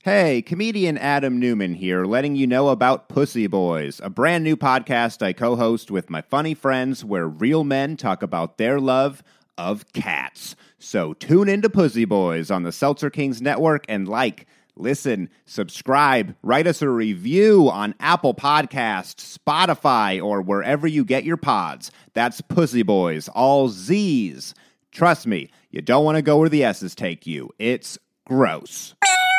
Hey, comedian Adam Newman here, letting you know about Pussy Boys, a brand new podcast I co-host with my funny friends where real men talk about their love of cats. So tune into Pussy Boys on the Seltzer Kings Network and listen, subscribe, write us a review on Apple Podcasts, Spotify, or wherever you get your pods. That's Pussy Boys, all Z's. Trust me, you don't want to go where the S's take you. It's gross.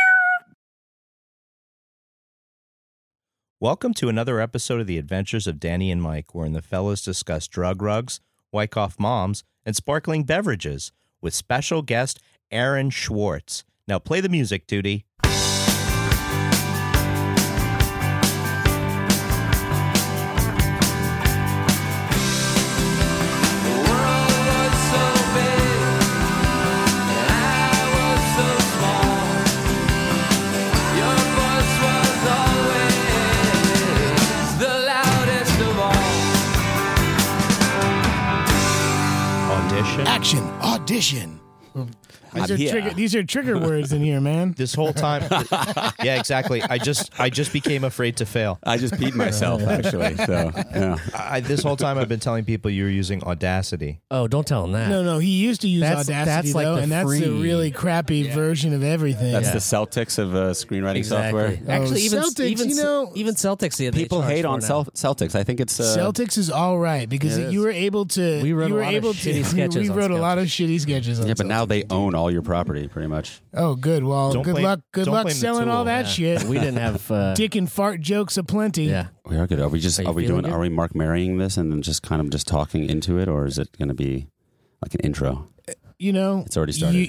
Welcome to another episode of The Adventures of Danny and Mike, wherein the fellas discuss drug rugs, Wyckoff moms, and sparkling beverages with special guest Aaron Schwartz. Now play the music, Tootie. Action, audition. These are trigger words in here, man. This whole time, yeah, exactly. I just became afraid to fail. I just peed myself, actually. So, yeah. This whole time I've been telling people you're using Audacity. Oh, don't tell him that. No, he used to use Audacity, like though, and that's the really crappy version of everything. That's the Celtics of screenwriting software. Actually, even Celtics, even Celtics, people hate on Celtics. I think it's Celtics is all right because you were able to. We wrote a lot of shitty sketches. We wrote a lot of shitty sketches. Yeah, but now they own all your property, pretty much. Oh, good. Well, good luck selling all that shit. We didn't have dick and fart jokes aplenty. Yeah, we are good. Are we Mark marrying this and then just kind of just talking into it, or is it going to be like an intro? You know, it's already started.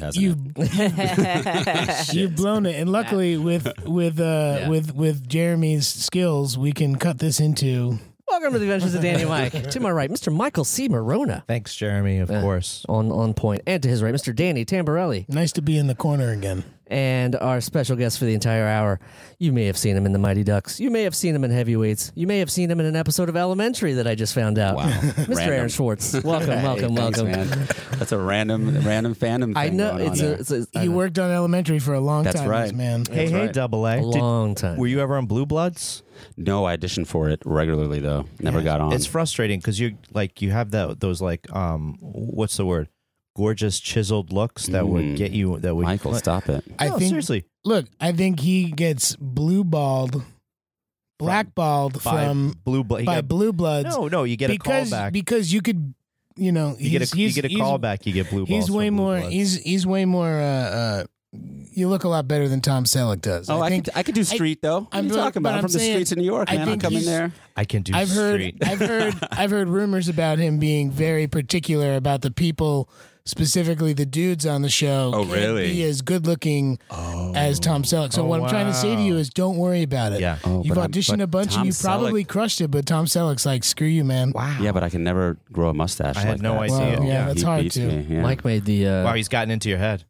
You've blown it, and luckily with Jeremy's skills, we can cut this into. Welcome to the Adventures of Danny and Mike. To my right, Mr. Michael C. Morona. Thanks, Jeremy, of course. On point. And to his right, Mr. Danny Tamborelli. Nice to be in the corner again. And our special guest for the entire hour, you may have seen him in the Mighty Ducks. You may have seen him in Heavyweights. You may have seen him in an episode of Elementary that I just found out. Wow. Mr. Aaron Schwartz. Welcome. Thanks, man. That's a random fandom thing. I know. He worked on Elementary for a long time. That's right. Man. Hey, Double A. A long time. Were you ever on Blue Bloods? No, I auditioned for it regularly, though. Never got on. It's frustrating because you have those what's the word? Gorgeous chiseled looks that would get you. That would Michael, stop it. I think seriously. Look, I think he gets blackballed from Blue Bloods. No, you get a callback because you could, you get a callback. You get Blue Balls. He's way more. He's way more. You look a lot better than Tom Selleck does. Oh, I could do street though. What are you talking about? I'm from the streets of New York, man. I'm coming there. I can do street. I've heard rumors about him being very particular about the people, specifically the dudes on the show. Oh, really? Be as good looking as Tom Selleck. So what I'm trying to say to you is, don't worry about it. Yeah. You've auditioned a bunch and you probably crushed it, but Tom Selleck's like, screw you, man. Wow. Yeah, but I can never grow a mustache. I had no idea. Well, yeah, that's hard to. Yeah. Mike made the. Wow, he's gotten into your head.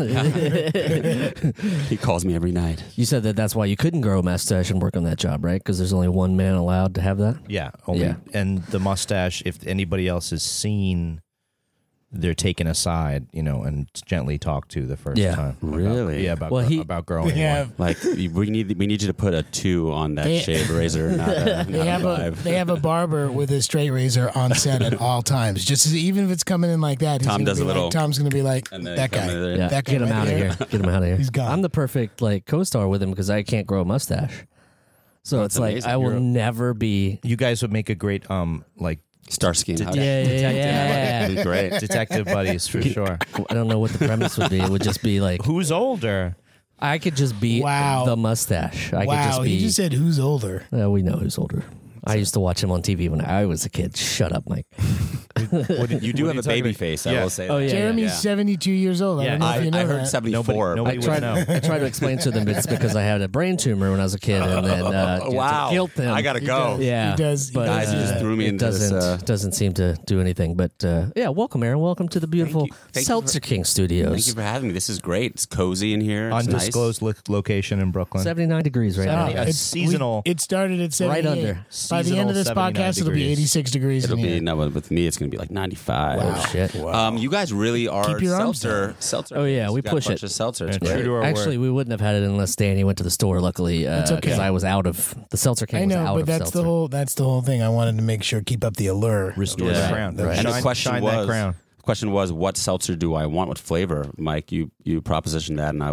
He calls me every night. You said that's why you couldn't grow a mustache and work on that job, right? Because there's only one man allowed to have that. Yeah, and the mustache. If anybody else is seen, they're taken aside, and gently talked to the first time. Really? About growing one. Like we need you to put a 2 on that shave razor. They have a barber with a straight razor on set at all times. Even if it's coming in like that, Tom's going to be like, that guy. That guy. Get him out of here. Get him out of here. He's gone. I'm the perfect co-star with him because I can't grow a mustache. So it's like amazing. I will never be. You guys would make a great Starsky and Hutch. Yeah. Great. Detective buddies for sure. I don't know what the premise would be. It would just be like, who's older? I could just be the mustache. He just said who's older. We know who's older. I used to watch him on TV when I was a kid. Shut up, Mike. You do have a baby face, I will say. Oh, yeah, Jeremy's 72 years old. I don't know if you know I heard that. 74. Nobody would know. I tried to explain to them it's because I had a brain tumor when I was a kid, and then to guilt them. I gotta go. Yeah, he does. But, guys, you just threw me into this. Doesn't seem to do anything. But welcome, Aaron. Welcome to the beautiful Seltzer King Studios. Thank you for having me. This is great. It's cozy in here. It's Undisclosed location in Brooklyn. 79 degrees right now. It's seasonal. It started at 78. Right under. By the end of this podcast, it'll be 86 degrees. It'll be with me. It's gonna going to be like 95. Wow. Shit. Wow. You guys really are Keep your arms seltzer. Oh, yeah, we push it. Of seltzer. It's Yeah, great. true to our Actually, word. we wouldn't have had it unless Danny went to the store. Luckily, That's okay. because I was out of the seltzer can. I know, was out but of that's seltzer. that's the whole thing. I wanted to make sure keep up the allure. Restore Yeah. the crown. Right. And the Shine, question shine was, that crown. the question was, what seltzer do I want? What flavor? Mike, you propositioned that, and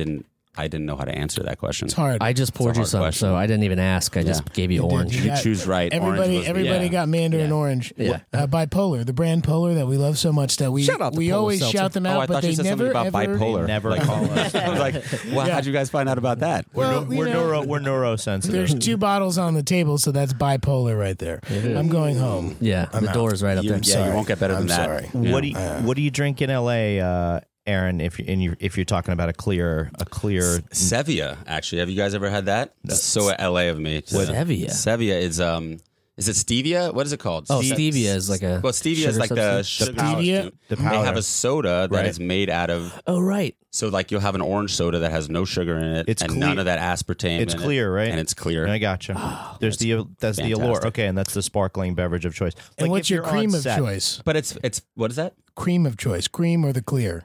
I didn't know how to answer that question. It's hard. I just poured a you hard some, question. so I didn't even ask. I just gave you You did. orange. You choose right. Orange was Everybody the- got Mandarin Orange. Yeah. Bipolar, the brand Polar that we love so much that we Shout out to we Polar always Seltzer. shout them Oh, out, I but thought they you said never something about ever, bipolar. Never call us. I was like, well, how'd you guys find out about that? Well, We're neurosensitive. There's 2 bottles on the table, so that's bipolar right there. I'm going home. Yeah, the door's right up there. You won't get better than I'm that. sorry. Yeah. What do you drink in L.A., Aaron? If you're talking about a clear Sevilla, actually. Have you guys ever had that? That's so LA of me. Sevilla? Sevilla is it stevia? What is it called? Oh, stevia is like a Well, stevia sugar is like the substance? sugar. Stevia? The They powder. have a soda that is made out of. Oh, right. So like you'll have an orange soda that has no sugar in it, It's and clear. none of that aspartame. It's in clear, it, right? And it's clear. I gotcha. That's the allure. fantastic. Okay, and that's the sparkling beverage of choice. And Like, what's if your you're cream on of set- choice? But it's what is that? Cream of choice, cream or the clear?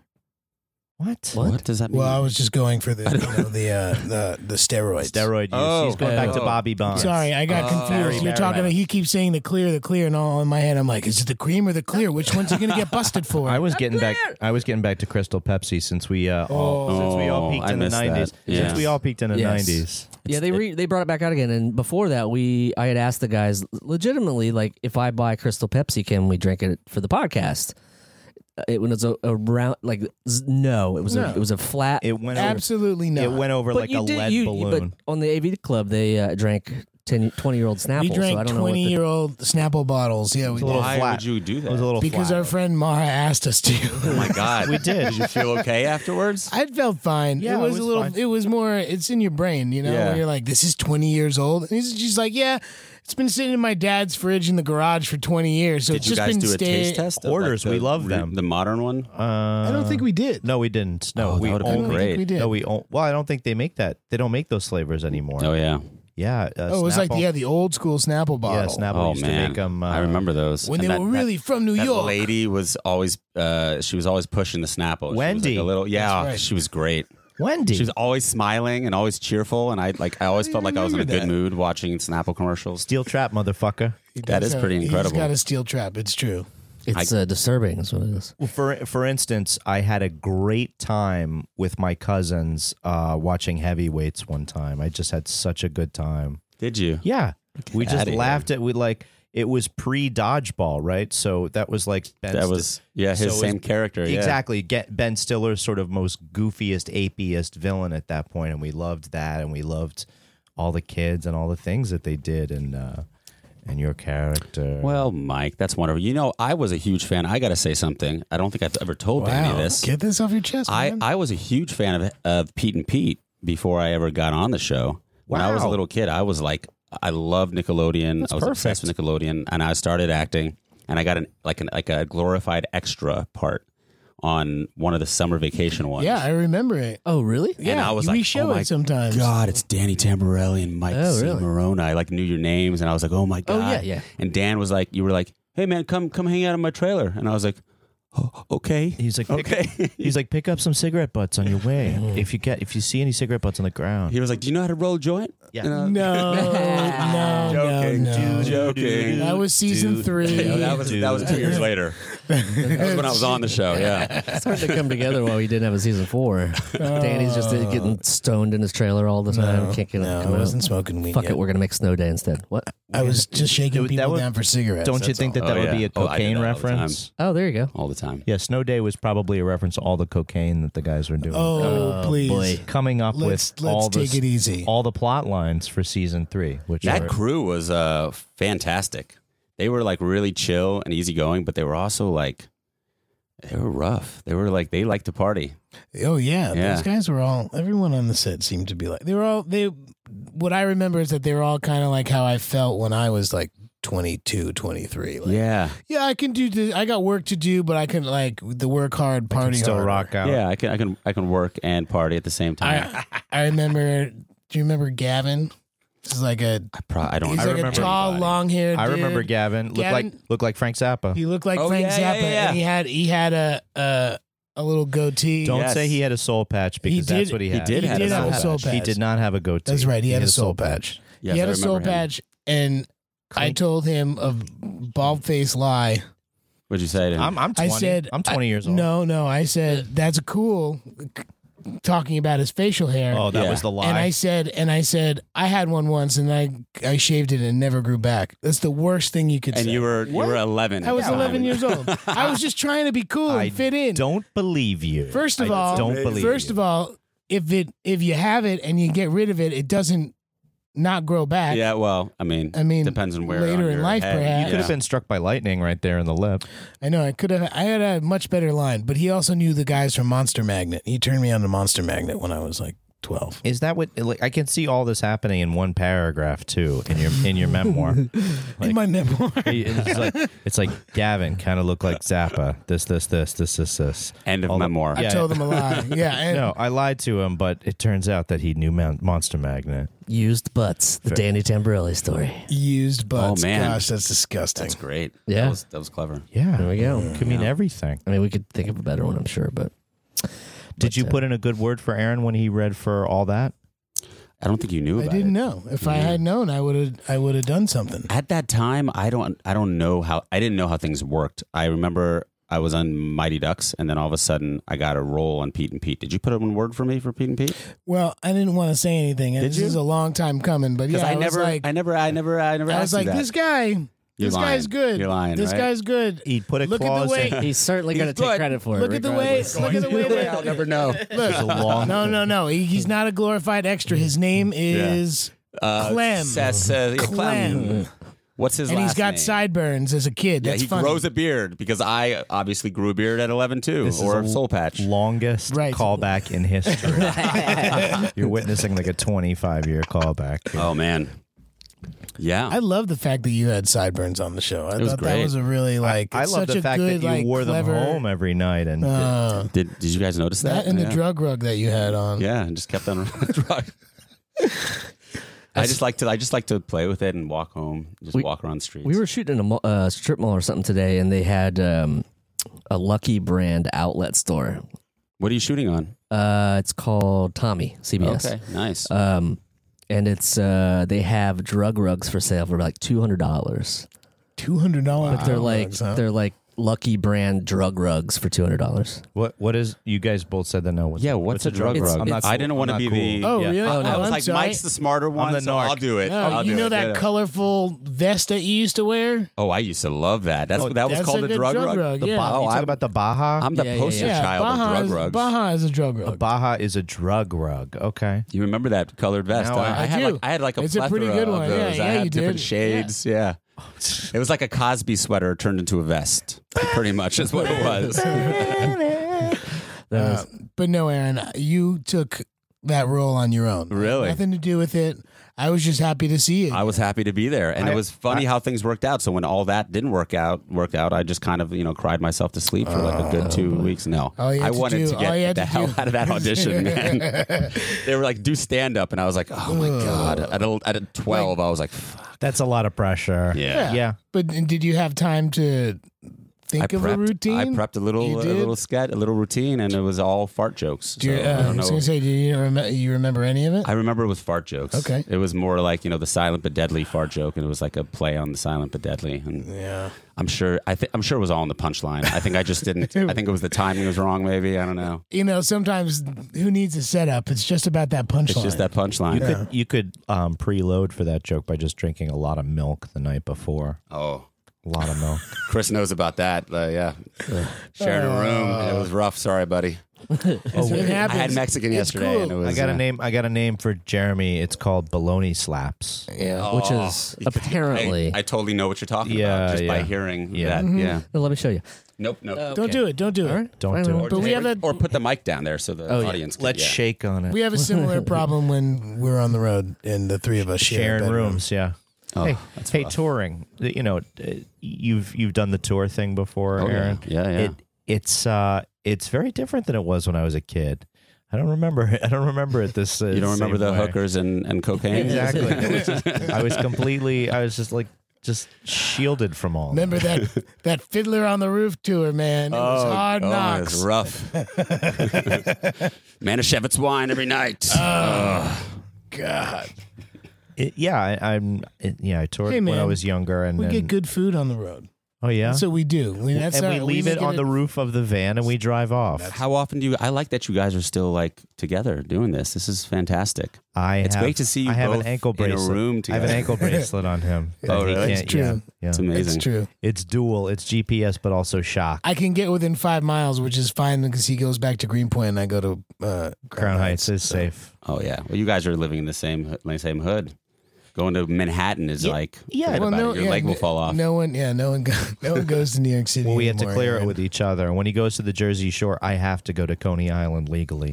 What? What does that mean? Well, I was just going for the the steroids. Steroid use. Oh. He's going back to Bobby Bonds. Sorry, I got confused. You're talking. He keeps saying the clear, and all in my head, I'm like, is it the cream or the clear? Which one's he going to get busted for? I was getting back to Crystal Pepsi since we all peaked I in the missed that. 90s. Yeah. Since we all peaked in the Yes. 90s. Yeah, they brought it back out again, and before that, I had asked the guys legitimately, like, if I buy Crystal Pepsi, can we drink it for the podcast? It was a round, like, no, it was a flat. It went Absolutely over, not. It went over But like you a did- lead balloon. But on the AV Club, they drank 20-year-old Snapple. We so I drank don't know what the- 20-year-old Snapple bottles. Yeah, we a little did. Why flat. would you do that? It was a little Because flat. our friend Mara asked us to. Oh my god, We did. Did you feel okay afterwards? I felt fine. Yeah, it was it a was little. fine. It was more. It's in your brain, you know. Yeah. When you're like, this is 20 years old, and she's like, yeah, it's been sitting in my dad's fridge in the garage for 20 years. So Did it's you just guys been do a staying. taste test? Of Orders, like we love them. The modern one. I don't think we did. No, we didn't. No, Oh, that we would've been I don't only. great. think we did. No, well, I don't think they make that. They don't make those flavors anymore. Oh yeah. Yeah. Oh, it was like the old school Snapple bottle. Yeah, Snapple Oh used to man, make them. I remember those. When And they were really from New that York. lady was always she was always pushing the Snapple. She was Wendy. like a little, yeah, That's right. she was great. Wendy. She was always smiling and always cheerful, and I always felt like I was in a good mood watching Snapple commercials. Steel trap, motherfucker. He That does is pretty He's incredible. got a steel trap. It's true. It's disturbing, is what it is. Well, for instance, I had a great time with my cousins watching Heavyweights one time. I just had such a good time. Did you? Yeah, we just outta here. laughed at it was pre dodgeball, right? So that was like That was his so it was- same character. Yeah. Exactly. Get Ben Stiller's sort of most goofiest, apiest villain at that point, and we loved that, and we loved all the kids and all the things that they did, and your character. Well, Mike, that's wonderful. You know, I was a huge fan. I got to say something. I don't think I've ever told any of this. Get this off your chest, man. I was a huge fan of Pete and Pete before I ever got on the show. When I was a Wow. little kid, I was like, I loved Nickelodeon. I was obsessed with Nickelodeon, and I started acting. And I got a glorified extra part on one of the summer vacation ones. Yeah, I remember it. Oh, really? Yeah, and I was we like, show oh my it sometimes. God, it's Danny Tamborelli and Mike Oh, C. really? Morona. I like knew your names, and I was like, oh my God. Oh, yeah. And Dan was like, you were like, hey man, come hang out in my trailer. And I was like, oh, okay. He's like, okay. He's like, pick up some cigarette butts on your way. If you see any cigarette butts on the ground. He was like, do you know how to roll a joint? Yeah. And I- No. Joking. That was season 3. Yeah, that was 2 years later. That was when I was on the show. Yeah. It's hard to come together while we didn't have a season 4. Danny's just getting stoned in his trailer all the time. Can't get No, come I wasn't out. smoking weed Fuck yet. it, we're gonna make Snow Day instead. What? I was just shaking That people would- down for cigarettes. Don't you that's think all. that Oh, would be yeah. a Oh, I did cocaine that all the time. reference? Oh, there you go. All the time. Yeah, Snow Day was probably a reference to all the cocaine that the guys were doing. Oh, please. boy. Coming up Let's with all take it easy. all the plot lines for season 3, which That are, crew was fantastic. They were like really chill and easygoing, but they were also like, they were rough. They were like, they liked to party. Oh yeah, Yeah. those guys were all. Everyone on the set seemed to be like they were all. What I remember is that they were all kind of like how I felt when I was like 22, 23. Like, Yeah. yeah, I can do this. I got work to do, but I can like the work hard, party still hard. rock out. Yeah, I can work and party at the same time. I remember. Do you remember Gavin? This is like a. I don't. He's I like remember a tall, long-haired. I dude. remember Gavin. Looked like Frank Zappa. He looked like Frank Zappa, and he had a little goatee. Don't say he had a soul patch because that's what he had. He did have a soul patch. He did not have a goatee. That's right. He had a soul patch. Yes, he had a soul patch, and I told him a bald-faced lie. What'd you say to him? I'm 20. I said, I'm 20 years old. No. I said that's cool. Talking about his facial hair. Oh, that was the lie. And I said, I had one once, and I shaved it and it never grew back. That's the worst thing you could say. And you were 11. I was 11 years old. I was just trying to be cool and fit in. Don't believe you. First of all, if you have it and you get rid of it, it doesn't not grow back. Yeah, well, I mean, depends on where later on in life, head. perhaps. You could have been struck by lightning right there in the lip. I know. I had a much better line, but he also knew the guys from Monster Magnet. He turned me on to Monster Magnet when I was like 12. Is that what? Like, I can see all this happening in one paragraph too in your memoir. In my memoir, it's like Gavin kind of looked like Zappa. This. End of memoir. I told him a lie. Yeah. No, I lied to him, but it turns out that he knew Monster Magnet. Used butts. The Danny Tamborelli story. Used butts. Oh man, gosh, that's disgusting. That's great. Yeah, that was clever. Yeah, there we go. Could mean everything. I mean, we could think of a better one, I'm sure, but. Did you put in a good word for Aaron when he read for all that? I don't think you knew about it. I didn't know. If I had known, I would have done something. At that time, I didn't know how things worked. I remember I was on Mighty Ducks, and then all of a sudden I got a role on Pete and Pete. Did you put in a word for me for Pete and Pete? Well, I didn't want to say anything. This is a long time coming, but yeah, I never was like, this guy. This guy's good. You're lying. This guy's good. He'd put a look clause. At the way he's certainly going to take credit for it. Look at the way. I'll never know. Look, no. He's not a glorified extra. His name is Clem. Clem. What's his last name? And he's got sideburns as a kid. That's funny. Grows a beard because I obviously grew a beard at 11 too, or a soul patch. Longest callback in history. You're witnessing like a 25-year callback. Oh man. Yeah, I love the fact that you had sideburns on the show. I thought great. that was a really I love the fact that you wore them home every night. And did you guys notice that? And the drug rug that you had on. Yeah, and just kept on drug. I just like to play with it and walk home, walk around the streets. We were shooting in a strip mall or something today, and they had a Lucky Brand outlet store. What are you shooting on? It's called Tommy CBS. Okay, nice. And it's they have drug rugs for sale for like $200. $200. But they're like Lucky Brand drug rugs for $200. What is? You guys both said that no. What's a drug rug? I didn't want to be the. Oh really? Oh, no. I was like, Mike's the smarter one, so I'll do it. No, you know that colorful vest that you used to wear? Oh, I used to love that. That was called a drug rug. Yeah. You talking about the Baja? I'm the poster child of drug rugs. Baja is a drug rug. A Baja is a drug rug. Okay. You remember that colored vest? No, I do. I had like a it's a pretty good one. Of those. Yeah, I had you different did. shades. Yeah. It was like a Cosby sweater turned into a vest. Pretty much is what it was. But no, Aaron, you took that role on your own. Really? Nothing to do with it. I was just happy to see you. I was happy to be there, and it was funny how things worked out. So when all that didn't work out, I just kind of cried myself to sleep for like a good 2 weeks. No, I wanted to get the hell out of that audition, man. They were like, do stand up, and I was like, oh my god. At 12, I was like, fuck. That's a lot of pressure. Yeah. But did you have time to think of a routine? I prepped a little sketch, a little routine, and it was all fart jokes. I was going to say, do you remember any of it? I remember it was fart jokes. Okay. It was more like, the silent but deadly fart joke, and it was like a play on the silent but deadly. And yeah. I'm sure it was all in the punchline. I think I just didn't. I think it was the timing was wrong. Maybe I don't know. Sometimes who needs a setup? It's just about that punchline. It's just that punchline. You could preload for that joke by just drinking a lot of milk the night before. Oh. A lot of milk. Chris knows about that. Yeah. Sharing a room. It was rough. Sorry, buddy. It happens. I had Mexican yesterday. Cool. And it was, I got a name for Jeremy. It's called Baloney Slaps. Yeah. Which is apparently. I totally know what you're talking about just by hearing that. Mm-hmm. Yeah. Well, let me show you. Nope. Don't do it. Don't do it. Right. Don't do it. But we have or put the mic down there so the audience can. Let's shake on it. We have a similar problem when we're on the road and the three of us sharing rooms. Yeah. Oh, hey, touring. You've done the tour thing before, Aaron. Yeah. It's very different than it was when I was a kid. I don't remember it. I don't remember it this. You don't remember the hookers and cocaine? Exactly. I was just shielded from all. Remember that Fiddler on the Roof tour, man? It was hard knocks. It was rough. Manischewitz wine every night. Oh, God. I toured when I was younger, and we get good food on the road. Oh yeah, that's what we do. We leave it on the roof of the van and we drive off. How often do you? I like that you guys are still like together doing this. This is fantastic. It's great to see you both an ankle bracelet. in a room together. I have an ankle bracelet on him. Oh, really? It's true. Yeah. It's amazing. It's true. It's dual. It's GPS, but also shock. I can get within 5 miles, which is fine because he goes back to Greenpoint and I go to Crown Heights. Is safe. Oh yeah. Well, you guys are living in the same hood. Going to Manhattan is your leg will fall off. No one goes to New York City. Well, we had to clear it with each other. And when he goes to the Jersey Shore, I have to go to Coney Island legally.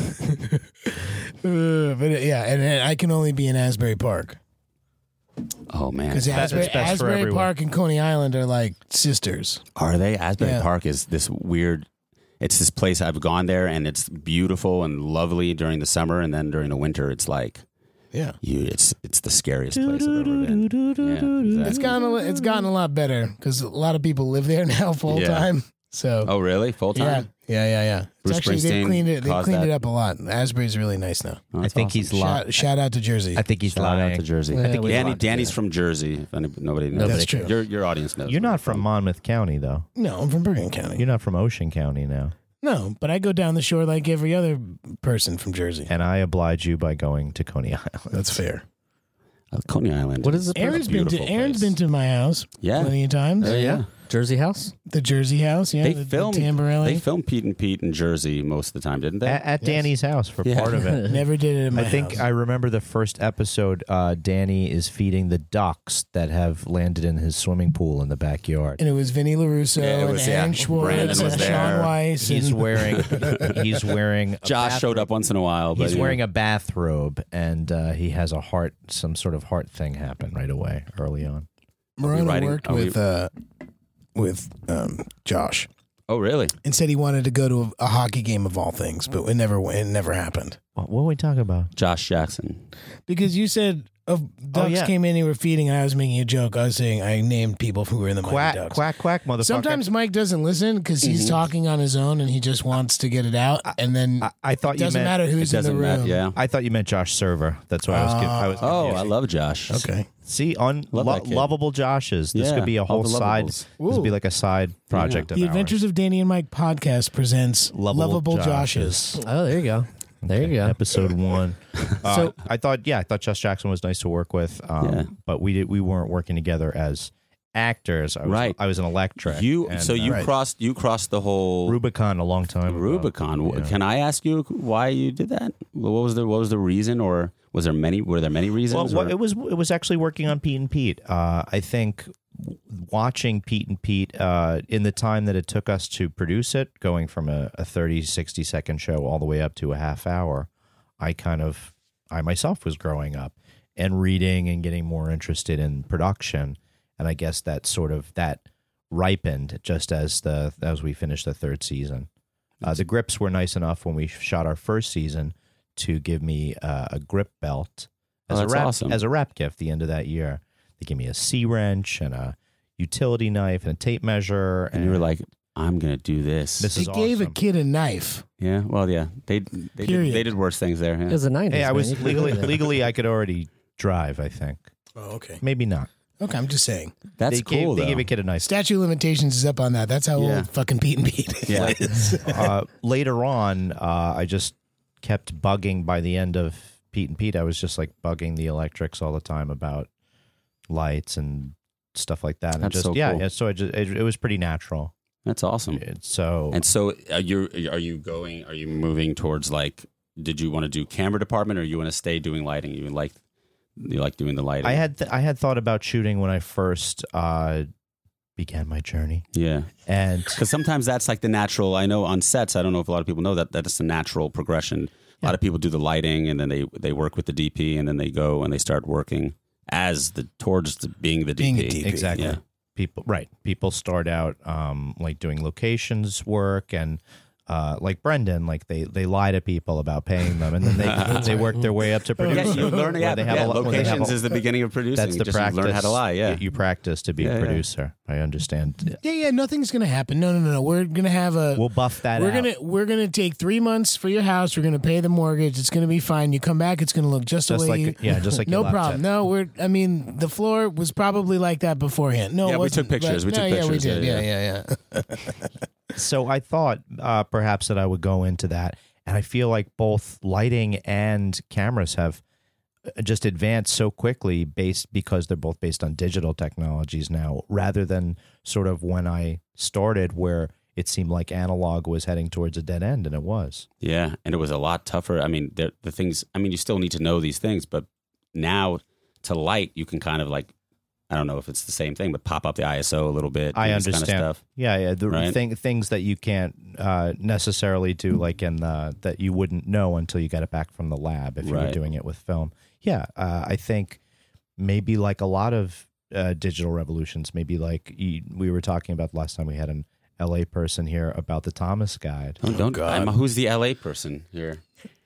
And I can only be in Asbury Park. Oh man, because Asbury Park and Coney Island are like sisters. Are they? Asbury Park is this weird. It's this place I've gone there, and it's beautiful and lovely during the summer, and then during the winter, it's like. Yeah, it's the scariest place I've ever been. Yeah, exactly. It's gotten a lot better because a lot of people live there now full time. So really full time? Yeah. Bruce actually they cleaned it up a lot. Asbury's really nice now. I think he's shout out to Jersey. I think he's shout out to Jersey. I think Danny's from Jersey. If nobody knows, that's true. Your audience knows. You're not from Monmouth County though. No, I'm from Bergen County. You're not from Ocean County now. No, but I go down the shore like every other person from Jersey. And I oblige you by going to Coney Island. That's fair. Coney Island. What is it? Aaron's been to my house plenty of times. Yeah. Jersey House? The Jersey House, yeah. They filmed Pete and Pete in Jersey most of the time, didn't they? At Danny's house for part of it. Never did it in my house. I remember the first episode, Danny is feeding the ducks that have landed in his swimming pool in the backyard. And it was Vinny LaRusso and Aaron Schwartz and Sean Weiss. He's wearing Josh showed up once in a while. He's wearing a bathrobe, and he has some sort of heart thing happen right away, early on. Morona worked with Josh. Oh, really? And said he wanted to go to a hockey game of all things, but it never happened. What were we talking about? Josh Jackson. Because you said ducks came in, you were feeding, and I was making a joke. I was saying I named people who were in the Mighty Ducks. Quack, motherfucker. Sometimes Mike doesn't listen because he's talking on his own and he just wants to get it out. And then I thought it doesn't matter who's in the room. I thought you meant Josh Server. That's why I was I love Josh. Okay. See, lovable Joshes. This could be a whole side. This would be like a side project of The Adventures of Danny and Mike podcast presents Lovable Joshes. Oh, there you go. There you go. Episode 1. So I thought Josh Jackson was nice to work with, but we weren't working together as actors. I was an electric. You crossed the whole Rubicon a long time ago. Rubicon. Yeah. Can I ask you why you did that? What was the reason, or were there many reasons? Well, it was actually working on Pete and Pete. I think watching Pete and Pete in the time that it took us to produce it, going from a 30-60 second show all the way up to a half hour, I myself was growing up and reading and getting more interested in production. And I guess that ripened just as we finished the third season. The grips were nice enough when we shot our first season to give me a grip belt as a wrap gift the end of that year. They gave me a C-wrench and a utility knife and a tape measure. And you were like, I'm going to do this. They gave a kid a knife. Yeah, well, yeah. They did worse things there. Yeah. It was the 90s. Hey, I was legally I could already drive, I think. Oh, okay. Maybe not. Okay, I'm just saying. That's cool, They gave a kid a knife. Statute of limitations is up on that. That's how old fucking Pete and Pete is. Later on, I just kept bugging by the end of Pete and Pete. I was just like bugging the electrics all the time about lights and stuff like that. That's so cool. So it was pretty natural. That's awesome. So are you moving towards, like, did you want to do camera department, or you want to stay doing lighting? You like doing the lighting? I had thought about shooting when I first began my journey. Yeah. And because sometimes that's like the natural, I know on sets, I don't know if a lot of people know that's the natural progression. A lot of people do the lighting, and then they work with the DP, and then they go and they start working towards being the DP. Being a DP. Exactly. Yeah. People start out like doing locations work and like Brendan, like they lie to people about paying them, and then they work their way up to producing. You learn. Locations is the beginning of producing. That's the practice. You learn how to lie. Yeah, you practice to be a producer. I understand. Yeah. Nothing's gonna happen. No. We're gonna have We'll buff that. We're gonna take 3 months for your house. We're gonna pay the mortgage. It's gonna be fine. You come back, it's gonna look just the way. Just like no problem. No, the floor was probably like that beforehand. No, we took pictures. Yeah, we did. Yeah. So I thought perhaps that I would go into that, and I feel like both lighting and cameras have just advanced so quickly because they're both based on digital technologies now, rather than sort of when I started where it seemed like analog was heading towards a dead end, and it was. Yeah, and it was a lot tougher. I mean, the things, you still need to know these things, but now to light, you can kind of like, I don't know if it's the same thing, but pop up the ISO a little bit. I understand. Kind of stuff. Yeah. Things that you can't necessarily do, like that you wouldn't know until you got it back from the lab if you were doing it with film. Yeah, I think maybe like a lot of digital revolutions, maybe like we were talking about last time we had an LA person here about the Thomas Guide. Who's the LA person here?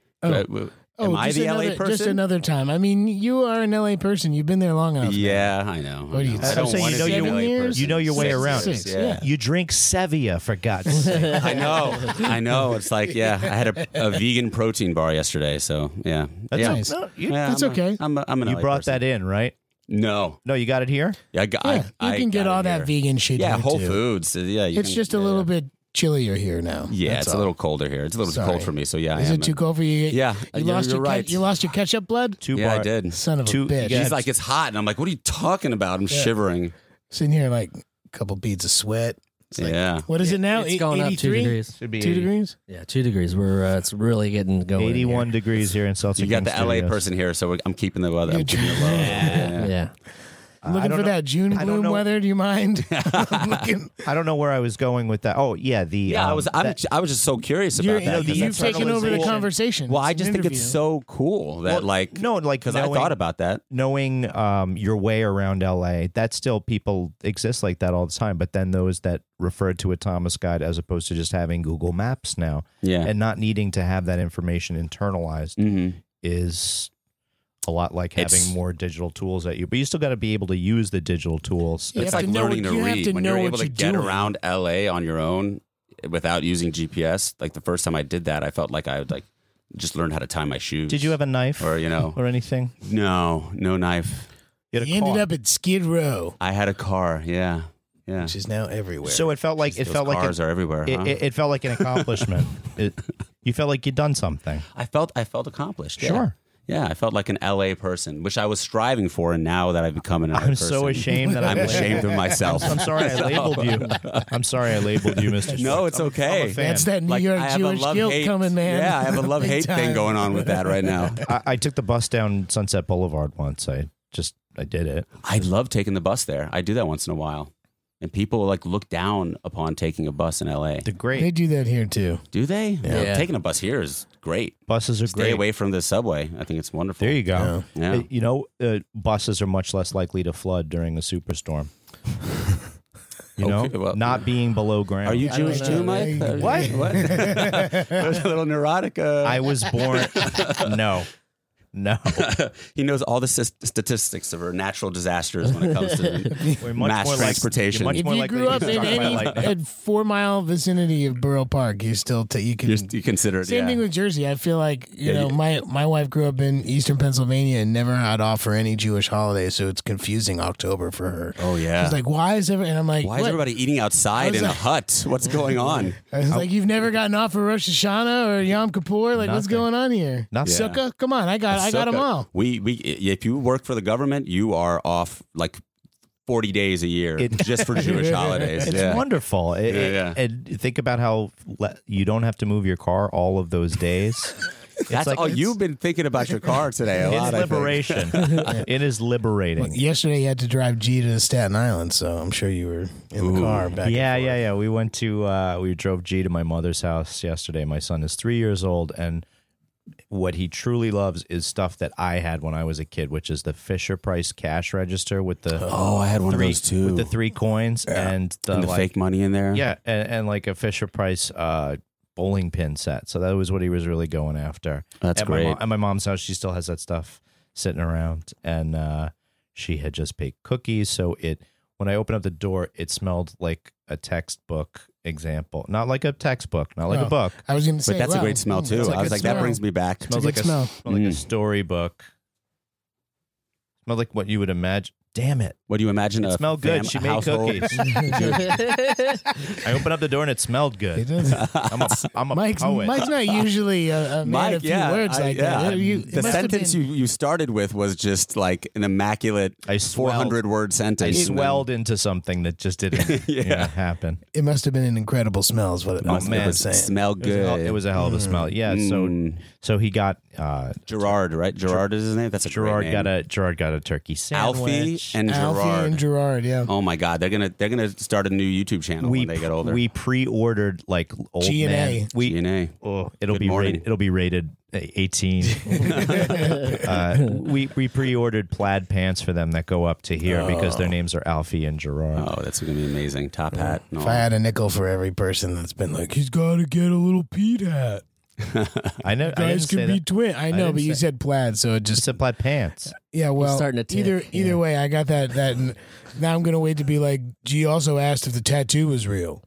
Am I the LA person? Just another time. I mean, you are an LA person. You've been there long enough. Yeah, I know. What are you? I don't want to be an LA person. You know your way around. 6, yeah. You drink Sevilla, for God's sake. I know. It's like, I had a vegan protein bar yesterday, so yeah. That's nice. No, that's okay. I'm an LA You brought person. that in, right? No, you got it here. Yeah, you can get all that vegan shit. Yeah, here Whole too. Foods. Yeah, it's just a little bit chillier here now. Yeah, it's a little colder here. It's a little cold for me. So yeah, is it too cold for you? Yeah, you lost your right. You lost your ketchup blood. I did. Son of a bitch. He's like, it's hot, and I'm like, what are you talking about? I'm shivering. Sitting here like a couple beads of sweat. Like, what is it now? It's going 83? Up 2 degrees. Should be 2 degrees. Yeah, 2 degrees. It's really getting going. 81 degrees here in Seltzer. You got the Studios. LA person here, so I'm keeping the weather. I'm keeping it low. Yeah. Looking for that June gloom weather? Do you mind? I don't know where I was going with that. Oh yeah, I was just so curious about that. You've taken over the conversation. Well, I just think it's so cool that because I thought about that. Knowing your way around LA, that still people exist like that all the time. But then those that refer to a Thomas Guide as opposed to just having Google Maps now, and not needing to have that information internalized is a lot like having more digital tools at you, but you still got to be able to use the digital tools. It's like learning to read. When you're able to get around LA on your own without using GPS, like the first time I did that, I felt like I would just learn how to tie my shoes. Did you have a knife or anything? No knife. You ended up at Skid Row. I had a car. Yeah. Which is now everywhere. So it felt like cars are everywhere. It felt like an accomplishment. You felt like you'd done something. I felt accomplished. Yeah. Sure. Yeah, I felt like an LA person, which I was striving for, and now that I've become an LA person. I'm so ashamed that I'm ashamed of myself. I'm sorry I labeled you. Mr. No, it's okay. That's that New York Jewish guilt coming, man. Yeah, I have a love-hate thing going on with that right now. I took the bus down Sunset Boulevard once. I did it. I love taking the bus there. I do that once in a while. And people look down upon taking a bus in LA. They're great. They do that here too. Do they? Yeah. Taking a bus here is great. Buses are great. Stay away from the subway. I think it's wonderful. There you go. Yeah. Buses are much less likely to flood during a superstorm. Not being below ground. Are you Jewish too, Mike? What? There's a little neurotic. I was born. No. He knows all the statistics of our natural disasters when it comes to mass transportation. If you grew up in any 4 mile vicinity of Borough Park, you still you consider it. Same thing with Jersey. I feel like my wife grew up in Eastern Pennsylvania and never had off for any Jewish holiday, so it's confusing October for her. Oh yeah, she's like, why is everybody eating outside in a hut? What's going on? I was like, you've never gotten off for Rosh Hashanah or Yom Kippur? Like, what's going on here? Sukkah? Come on, I got them all. We if you work for the government, you are off 40 days a year just for Jewish holidays. It's wonderful. And think about how you don't have to move your car all of those days. You've been thinking about your car today a lot. It's liberation. It is liberating. Well, yesterday you had to drive G to Staten Island, so I'm sure you were in the car back and forth. Yeah. We drove G to my mother's house yesterday. My son is 3 years old, and what he truly loves is stuff that I had when I was a kid, which is the Fisher-Price cash register with the I had one of those too, with the 3 coins and the fake money in there. Yeah, and like a Fisher-Price bowling pin set. So that was what he was really going after. That's great. At my mom's house, she still has that stuff sitting around, and she had just baked cookies. So when I opened up the door, it smelled like a textbook example, not like a textbook, not like a book. I was going to say, but that's a great smell too. I was like, that brings me back. Smells like a storybook. Smelled like what you would imagine. Damn it! What do you imagine? It smelled good. She made cookies. I opened up the door and it smelled good. It does. I'm a Mike's poet. not usually a man of few words like that. The sentence you started with was just like an immaculate 400-word sentence. I swelled into something that just didn't happen. It must have been an incredible smell is what it must have been saying. Smelled good. It was a hell of a smell. Yeah, so he got Gerard, right? Gerard is his name? That's a Gerard great name. Gerard got a turkey sandwich. Alfie and Gerard, yeah. Oh my God, they're gonna start a new YouTube channel when they get older. We pre-ordered like old G&A. man. It'll be rated 18. We pre-ordered plaid pants for them that go up to here because their names are Alfie and Gerard. Oh, that's gonna be amazing. Top hat. If I had a nickel for every person that's been like, he's got to get a little Pete hat. I know. Guys can be twin. I know, but you said plaid, so it just said plaid pants. Yeah, well, either way, I got that. Now I'm gonna wait to be like. G also asked if the tattoo was real.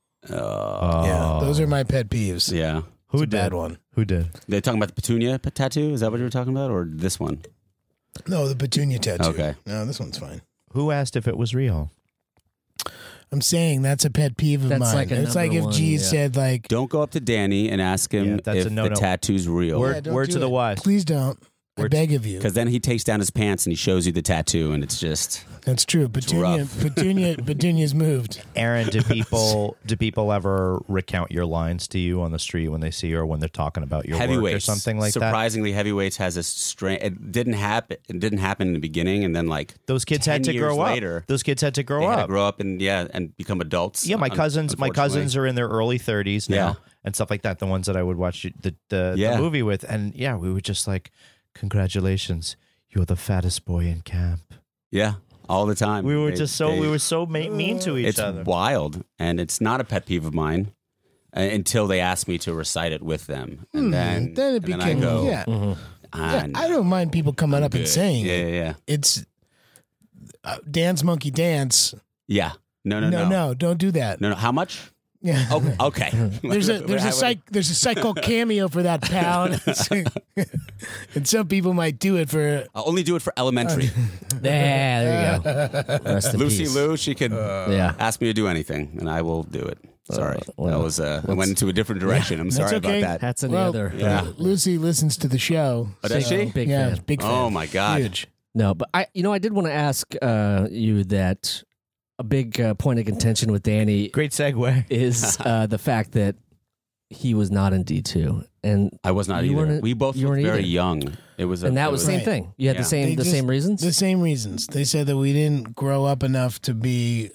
Yeah, those are my pet peeves. Yeah, who did bad one? Who did? They're talking about the Petunia tattoo. Is that what you were talking about, or this one? No, the Petunia tattoo. Okay, no, this one's fine. Who asked if it was real? I'm saying that's a pet peeve of mine. It's like if G said like, don't go up to Danny and ask him if the tattoo's real. Word to the wise. Please don't. I beg of you. Because then he takes down his pants and he shows you the tattoo, and it's just that's true. Petunia's moved. Aaron, do people ever recount your lines to you on the street when they see you or when they're talking about your work or something like that? Surprisingly, Heavyweights has a strength. It didn't happen in the beginning, and then like those kids had to grow up. Those kids had to grow up. Had to grow up and become adults. Yeah, my cousins are in their early 30s now and stuff like that. The ones that I would watch the movie with, and we were just like, congratulations, you're the fattest boy in camp. Yeah, all the time. We were so mean to each other. It's wild, and it's not a pet peeve of mine until they ask me to recite it with them, and then it became. I go, I don't mind people coming up and saying it. It's Dance Monkey Dance. Yeah. No, don't do that. No. How much? Yeah. Oh, okay. There's a psycho cameo for that, pal. And some people might do it for. I'll only do it for elementary. There you go. Lucy Liu, she could ask me to do anything, and I will do it. Sorry, that was I went into a different direction. I'm sorry about that. That's another. Lucy listens to the show. Oh, does she? Big fan. Big fan. Oh my God. Huge. No, but I did want to ask you that. A big point of contention with Danny. Great segue. Is the fact that he was not in D2, and I was not either. We both were very young. It was, and that was the same thing. You had the same reasons. The same reasons. They said that we didn't grow up enough to be.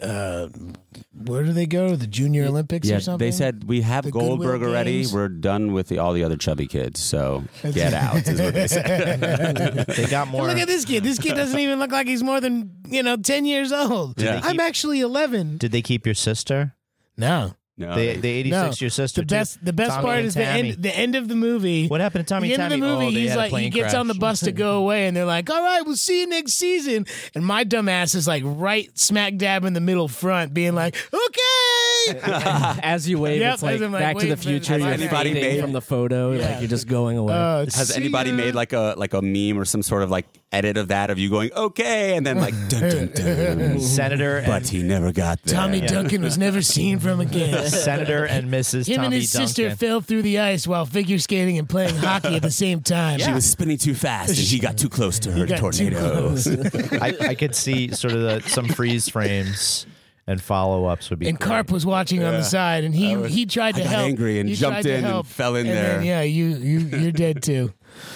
Where do they go? The Junior Olympics or something? They said we have Goldberg already. We're done with all the other chubby kids. So get out. Is what they said. They got more. Look at this kid. This kid doesn't even look like he's more than 10 years old. Yeah. I'm actually 11. Did they keep your sister? No. No, they 86 your sister. The best part is the end of the movie. What happened to Tommy and Tammy? The end of the movie, he gets on the bus to go away, and they're like, "All right, we'll see you next season." And my dumb ass is like right smack dab in the middle front, being like, "Okay." As you wave, it's like Back to the Future. You're fading from the photo, like you're just going away. Has anybody made like a meme or some sort of like edit of that of you going okay, and then like dun, dun, dun. Senator, but he never got there. Tommy Duncan was never seen from again. Senator and Mrs. Him Tommy and his Duncan. sister fell through the ice while figure skating and playing hockey at the same time. She was spinning too fast, and he got too close to her tornado. I could see sort of some freeze frames. And follow-ups would be and great. Carp was watching on the side, and he tried to help. Got angry and jumped in and fell in there. Then, you're dead too.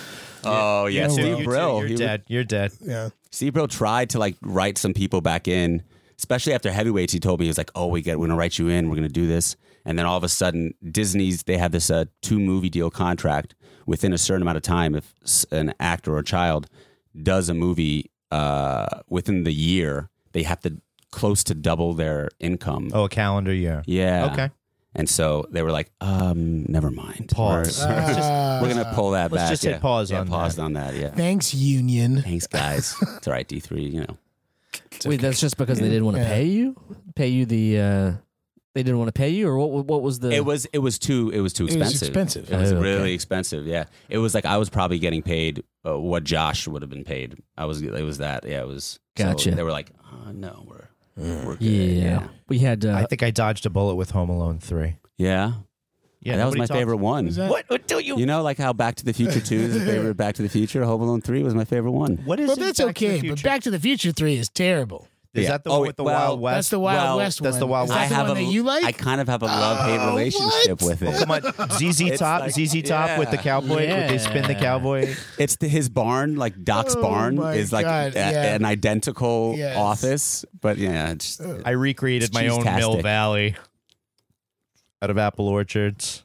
Oh yeah, Steve Brill. You're dead. Yeah, Steve Brill tried to like write some people back in, especially after Heavyweights. He told me he was like, "Oh, we're gonna write you in. We're gonna do this." And then all of a sudden, they have this 2-movie deal contract. Within a certain amount of time, if an actor or a child does a movie within the year, they have to close to double their income. Oh, a calendar year. Yeah. Okay. And so they were like, never mind. Pause. We're going to pull that back. Let's just hit pause on pause that. on that, yeah. Thanks, Union. Thanks, guys. It's all right, D3, you know. Wait, that's just because they didn't want to pay you? Pay you the... They didn't want to pay you, or what was the? It was too expensive. It was expensive. It was really expensive. Yeah, it was like I was probably getting paid what Josh would have been paid. It was that. Yeah, it was. Gotcha. So they were like, no, we're good. Yeah. We had. I think I dodged a bullet with Home Alone 3. Yeah. Yeah, that was my favorite one. What do you? You know, like how Back to the Future 2 is a favorite. Back to the Future. Home Alone 3 was my favorite one. What is? Well, that's okay, but Back to the Future 3 is terrible. Is that the one with the Wild West? That's the Wild West one. That's the Wild Is West. that the one that you like? I kind of have a love-hate relationship with it. Oh, come on, ZZ Top, like, ZZ Top with the cowboy. Yeah. They spin the cowboy. It's his barn, like Doc's barn, my is like God, an identical Yes. office. But yeah, I recreated my own cheese-tastic. Mill Valley out of apple orchards.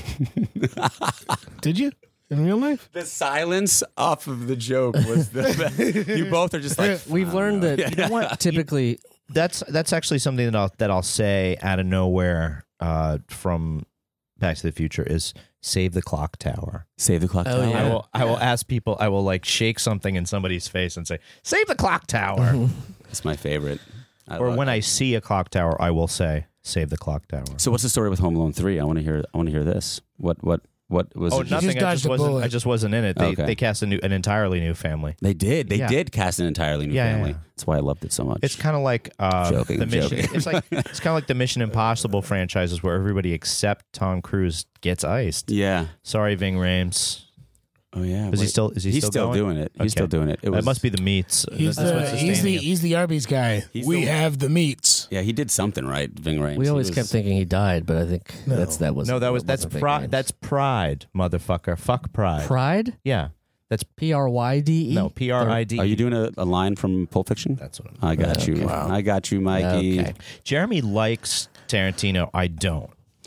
Did you? In real life? the silence off of the joke was the you both are just like we've learned that you know what? Typically That's actually something that I'll say out of nowhere from Back to the Future is save the clock tower. Save the clock tower. yeah. I will ask people. I will like shake something in somebody's face and say save the clock tower. It's my favorite. Or when I see a clock tower, I will say save the clock tower. So what's the story with Home Alone 3? I want to hear this. What was Oh, it? nothing. just dodged a bullet. I just wasn't in it. They cast an entirely new family. They did. They Yeah. did cast an entirely new family. Yeah. That's why I loved it so much. It's kind of like Joking, the mission. joking. It's kind of like the Mission Impossible franchises where everybody except Tom Cruise gets iced. yeah. Sorry, Ving Rhames. Oh yeah. Is he still He's still going? doing it. He's still doing it. That must be the meats. He's That's what's sustaining him. he's the Arby's guy. We have the meats. Yeah, he did something right, Ving Rhames. we always He was- kept thinking he died, but I think that's that's Big pride. Names. That's pride, motherfucker. Fuck pride. Pride. Yeah, that's PRYDE. no PRID. Are you doing a line from Pulp Fiction? That's what I got you. Wow. I got you, Mikey. Okay. Jeremy likes Tarantino. I don't.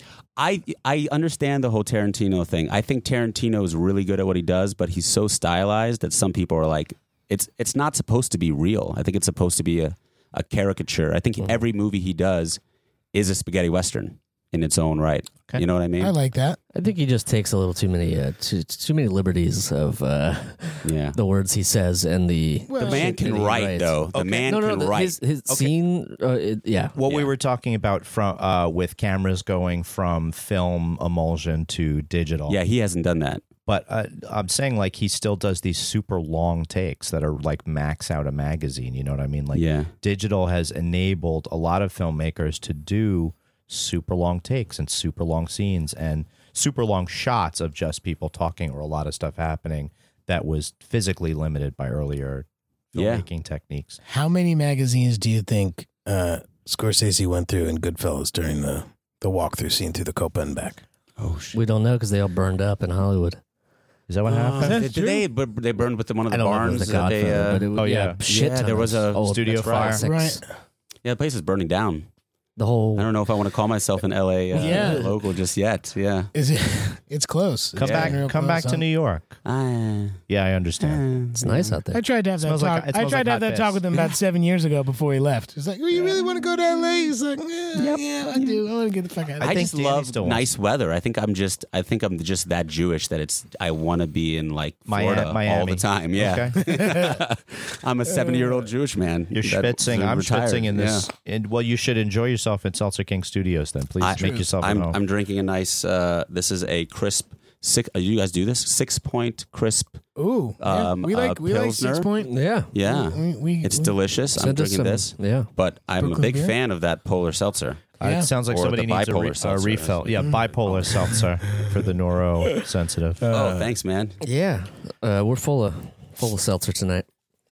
I understand the whole Tarantino thing. I think Tarantino is really good at what he does, but he's so stylized that some people are like, it's not supposed to be real. I think it's supposed to be a caricature. I think every movie he does is a spaghetti western in its own right. Okay. You know what I mean? I like that. I think he just takes a little too many too many liberties of Yeah. the words he says and the The man shit that can he write, writes. though. The man can no, write. His scene, yeah. What we Yeah. were talking about from with cameras going from film emulsion to digital. Yeah, he hasn't done that. But I'm saying like he still does these super long takes that are like max out a magazine. You know what I mean? Like Yeah. digital has enabled a lot of filmmakers to do super long takes and super long scenes and super long shots of just people talking or a lot of stuff happening that was physically limited by earlier Yeah. filmmaking techniques. How many magazines do you think Scorsese went through in Goodfellas during the walkthrough scene through the Copa and back? Oh shit. We don't know because they all burned up in Hollywood. Is that what happened? That's Did they burned with one of I the don't know if it barns? was the that they, Godfather, but it was, oh, yeah. shit Yeah, ton there was of a old studio fire. classics. Right. Yeah, the place is burning down. The whole I don't know if I want to call myself an LA Yeah. local just yet. Yeah. Is it? It's close. Come It's back, real come close, back to New York. Yeah, I understand. it's nice out there. I tried to have that Smells like- talk. it I smells tried like to have hot that talk piss. with him about 7 years ago before he left. He's like, "Oh, you really want to go to LA?" He's like, "Yeah, I do. I want to get the fuck out of I here." think just Danny love still wants nice weather. I think I'm just that Jewish that I want to be in like Florida Miami. all the time. Yeah. Okay. I'm a 70-year-old Jewish man. You're that- schwitzing. I'm retired. schwitzing in this. Yeah. And well, you should enjoy yourself in Seltzer King Studios. Then please make yourself at home. I'm drinking a nice. This is a crisp. You guys do this 6 Point crisp. Ooh, yeah. we like Pilsner. 6 Point. Yeah. Yeah, it's delicious. I'm Send us drinking some- this. Yeah. But I'm Brooklyn a big beer? fan of that Polar Seltzer. Yeah. It sounds like Or somebody the needs a bipolar seltzer. refill. Yeah, bipolar seltzer for the neuro-sensitive. Oh, thanks, man. Yeah. We're full of seltzer tonight.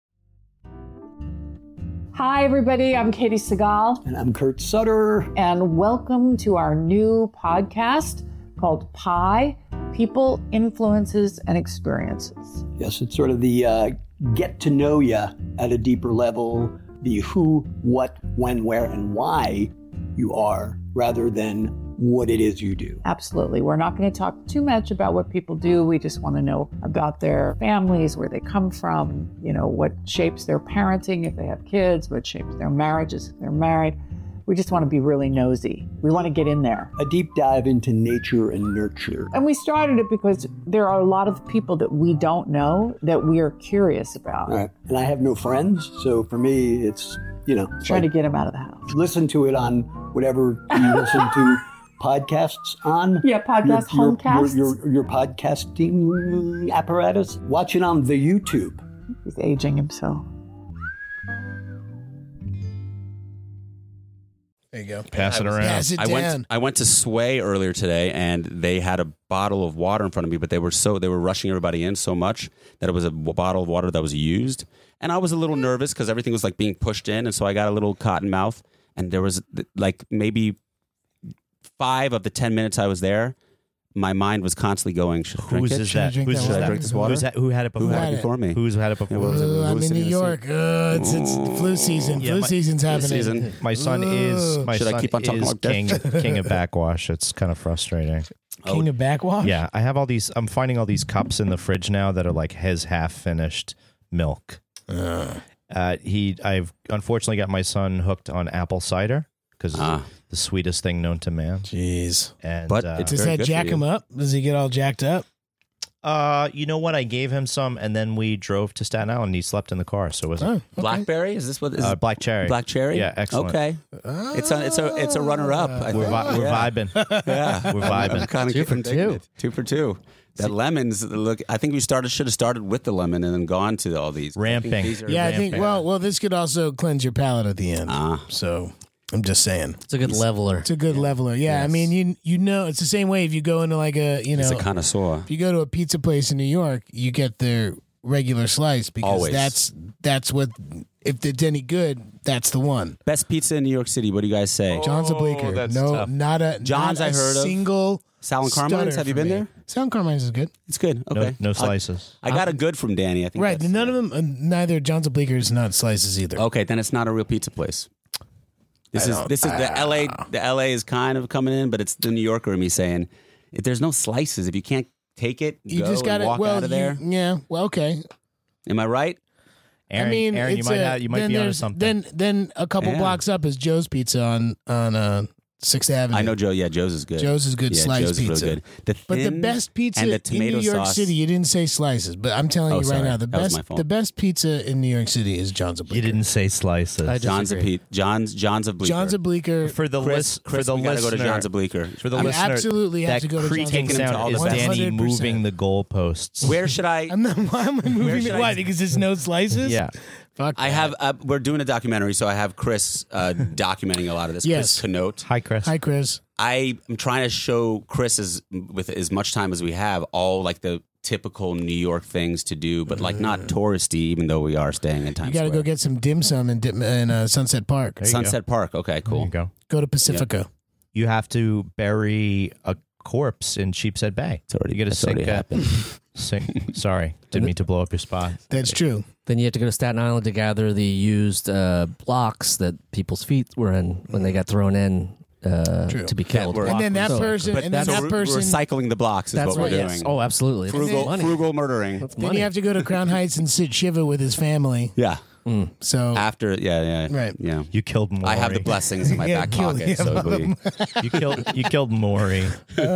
Hi, everybody. I'm Katie Segal, And I'm Kurt Sutter. and welcome to our new podcast called Pi People, Influences, and Experiences. Yes, it's sort of the get to know you at a deeper level, the who, what, when, where, and why you are, rather than what it is you do. Absolutely. We're not going to talk too much about what people do. We just want to know about their families, where they come from, what shapes their parenting if they have kids, what shapes their marriages if they're married. We just want to be really nosy. We want to get in there. A deep dive into nature and nurture. And we started it because there are a lot of people that we don't know that we are curious about. Right. And I have no friends, so for me, it's, trying to get them out of the house. Listen to it on whatever you listen to podcasts on. Yeah, homecasts. Your podcasting apparatus. Watch it on the YouTube. He's aging himself. There you go. Pass it around. Pass it down. I went to Sway earlier today, and they had a bottle of water in front of me, but they were rushing everybody in so much that it was a bottle of water that was used, and I was a little nervous because everything was like being pushed in, and so I got a little cotton mouth, and there was like maybe 5 of the 10 minutes I was there, my mind was constantly going, should I drink it? Should I drink this water? Who had it before? Who had it before me? Who's had it before? I'm in New York. It's flu season. Yeah, flu season's happening. My son is. Should I keep on talking like this? king of backwash. It's kind of frustrating. King of backwash? Yeah, I have all these. I'm finding all these cups in the fridge now that are like his half finished milk. I've unfortunately got my son hooked on apple cider because the sweetest thing known to man. Jeez. And but does that jack him up? Does he get all jacked up? You know what? I gave him some, and then we drove to Staten Island, and he slept in the car. So it was Blackberry? Is this what is Black cherry? Black cherry? Yeah, excellent. Okay, it's a runner up. We're vibing. Yeah, we're vibing. Kind of 2 for 2. 2 for 2. That lemons look. I think we should have started with the lemon and then gone to all these ramping. I think. Well, this could also cleanse your palate at the end. So. I'm just saying. It's a good leveler. It's a good leveler. Yeah, yes. I mean, you know, it's the same way if you go into like it's a connoisseur. If you go to a pizza place in New York, you get their regular slice because always. that's what, if it's any good, that's the one. Best pizza in New York City. What do you guys say? John's a Bleecker. That's no, tough. not a John's. Not I heard single. Sal and Carmine's. Have you been there? Sal and Carmine's is good. It's good. Okay. No slices. I got a good from Danny. I think. Right. None of them. Neither John's a Bleecker is not slices either. Okay, then it's not a real pizza place. This is the LA. The LA is kind of coming in, but it's the New Yorker in me saying, if there's no slices, if you can't take it, you just got to walk out of there. Yeah. Well, okay. Am I right? Aaron, you might be onto something. Then a couple blocks up is Joe's Pizza on 6th Avenue. I know Joe. Yeah, Joe's is good. Joe's is good slice Joe's pizza. Real good. But the best pizza in New York City, you didn't say slices, but I'm telling you right now, the best pizza in New York City is John's of Bleecker. You didn't say slices. John's of Bleecker. John's of Bleecker. For the listener, we gotta go to John's of Bleecker. For the listener, absolutely have to go to John's of Bleecker. That creaking sound is Danny 100%. moving the goalposts. Where should I? Why am I moving it? Why? Because there's no slices? Yeah. Fuck I have. We're doing a documentary, so I have Chris documenting a lot of this. Yes. Chris Canote. Hi, Chris. Hi, Chris. I am trying to show Chris with as much time as we have all like the typical New York things to do, but like not touristy. Even though we are staying in Times Square. You got to go get some dim sum in Sunset Park. Sunset Park. Okay, cool. There you go. Go to Pacifica. Yep. You have to bury a corpse in Sheepshead Bay. It's already. You get to sink. Sorry, didn't mean to blow up your spot. That's true. Then you have to go to Staten Island to gather the used blocks that people's feet were in when they got thrown in to be killed. And then that person, we're recycling the blocks is what we're doing. Yes. Oh, absolutely. Frugal murdering. Then you have to go to Crown Heights and sit Shiva with his family. Yeah. So after, right, yeah. You killed Maury. I have the blessings in my back pocket. You killed Maury.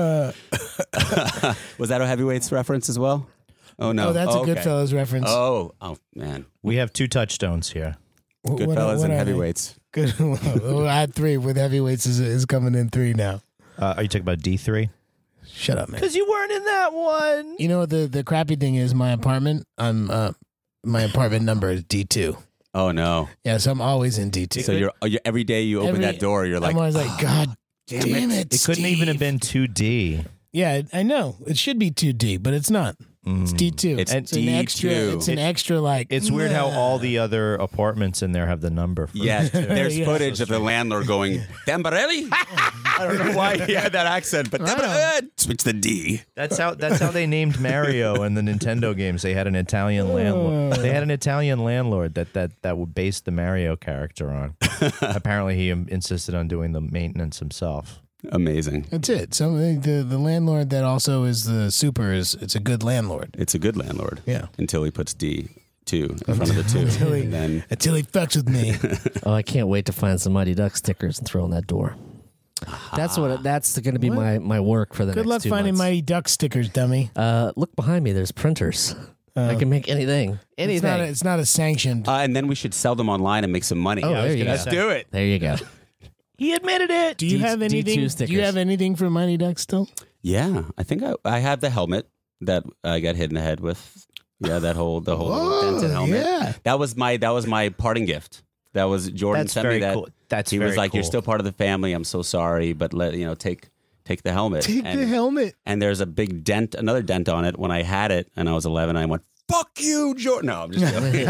Was that a Heavyweights reference as well? Oh no! Oh, that's a Goodfellas reference. Oh man, we have 2 touchdowns here. Goodfellas and Heavyweights. Good. I had 3 with Heavyweights is coming in 3 now. Are you talking about D3? Shut up, man. Because you weren't in that one. You know what the crappy thing is? My apartment. My apartment number is D2. Oh no! Yeah, so I'm always in D2. So you're every day you open that door, you're like, I'm always like, God damn it! It couldn't even have been 2D. Yeah, I know. It should be 2D, but it's not. It's D2. It's D2. It's an extra like. It's weird how all the other apartments in there have the number. There's footage of the landlord going, Tamborelli? I don't know why he had that accent, but switch the D. That's how they named Mario in the Nintendo games. They had an Italian landlord. They had an Italian landlord that would base the Mario character on. Apparently, he insisted on doing the maintenance himself. Amazing. That's it. So the landlord that also is the super it's a good landlord. It's a good landlord. Yeah. Until he puts D. two, in front of the two. until he fucks with me. Oh, I can't wait to find some Mighty Duck stickers and throw in that door. That's going to be my work for the Good next 2 months. luck finding Mighty Duck stickers, dummy. Look behind me. There's printers. I can make anything. It's not a sanctioned. And then we should sell them online and make some money. Oh, there you go. Let's do it. There you go. He admitted it. Do you have anything? Do you have anything for Mighty Duck still? Yeah, I think I have the helmet that I got hit in the head with. Yeah, the whole dented helmet. Yeah. That was my parting gift. That was Jordan That's sent very me that. cool. That's he very was like, cool. "You're still part of the family. I'm so sorry, but take the helmet. Take the helmet." And there's a big dent, another dent on it. When I had it and I was 11, I went, "Fuck you, Jordan." No, I'm just joking.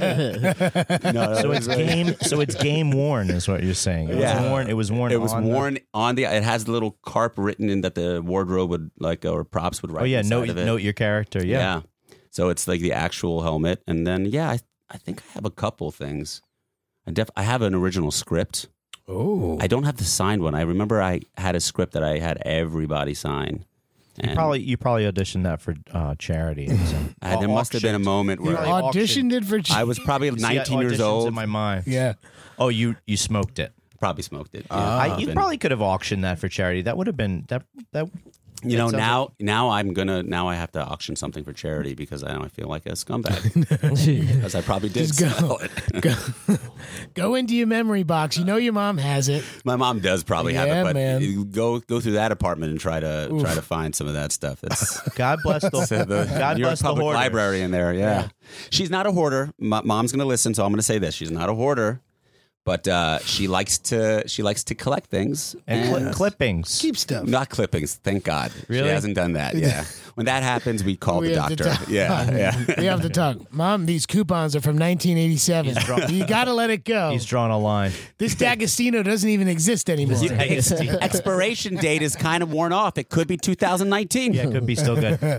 So it's game worn, is what you're saying. It was worn. It was worn on the. It has the little carp written in that the wardrobe would or props would write. Oh yeah, inside of it. note your character. Yeah. So it's like the actual helmet, and then I think I have a couple things. I have an original script. Oh, I don't have the signed one. I remember I had a script that I had everybody sign. You probably auditioned that for charity. There must have been a moment where I auditioned it for charity. I was probably 19 years old. In my mind. Yeah. Oh, you smoked it. Probably smoked it. You probably could have auctioned that for charity. That would have been that. Now I have to auction something for charity because I feel like a scumbag because I probably did sell it. Go into your memory box. You know your mom has it. My mom does probably have it, but man. Go through that apartment and try to find some of that stuff. That's God bless the New York Public Library in there. Yeah, she's not a hoarder. Mom's going to listen, so I'm going to say this: she's not a hoarder. But she likes to collect things and clippings. Keep stuff. Not clippings, thank God. Really? She hasn't done that. Yeah. When that happens, we call the doctor. Yeah. We have to talk. Mom, these coupons are from 1987. You got to let it go. He's drawn a line. This D'Agostino doesn't even exist anymore. Expiration date is kind of worn off. It could be 2019. Yeah, it could be still good.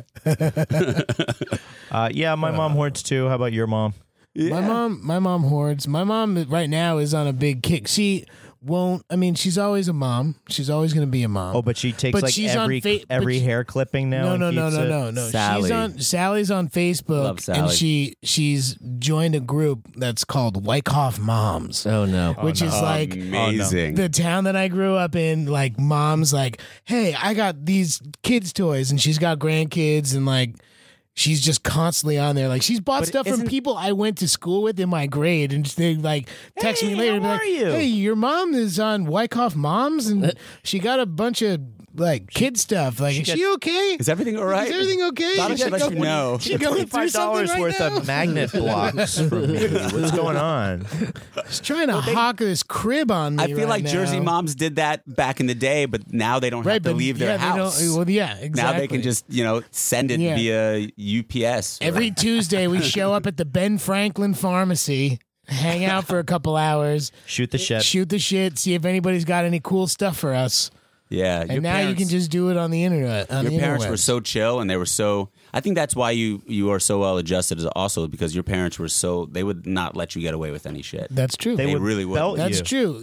My mom hoards too. How about your mom? Yeah. My mom hoards. My mom right now is on a big kick. She won't. I mean, she's always a mom. She's always going to be a mom. Oh, but she takes every hair clipping now. No. Sally's on Facebook. Love Sally. And she's joined a group that's called Wyckoff Moms. Oh no, which is like amazing. The town that I grew up in. Like moms, like, hey, I got these kids' toys, and she's got grandkids, and like. She's just constantly on there. Like, she's bought stuff from people I went to school with in my grade, and they like text me later. How are you? Hey, your mom is on Wyckoff Moms, and she got a bunch of like kid stuff. Like, is she okay? Is everything all right? Is everything okay? Thought I should let you know. She's going through something right worth now? of magnet blocks from me. What's going on? She's trying to hawk this crib on me. I feel like now. Jersey moms did that back in the day, but now they don't have to leave their house. Well, yeah, exactly. Now they can just send it via UPS. Every Tuesday we show up at the Ben Franklin Pharmacy, hang out for a couple hours, shoot the shit, see if anybody's got any cool stuff for us. Yeah, and now you can just do it on the internet. Your parents were so chill, and they were so. I think that's why you are so well adjusted. Also, because your parents were so. They would not let you get away with any shit. That's true. They really would. That's true.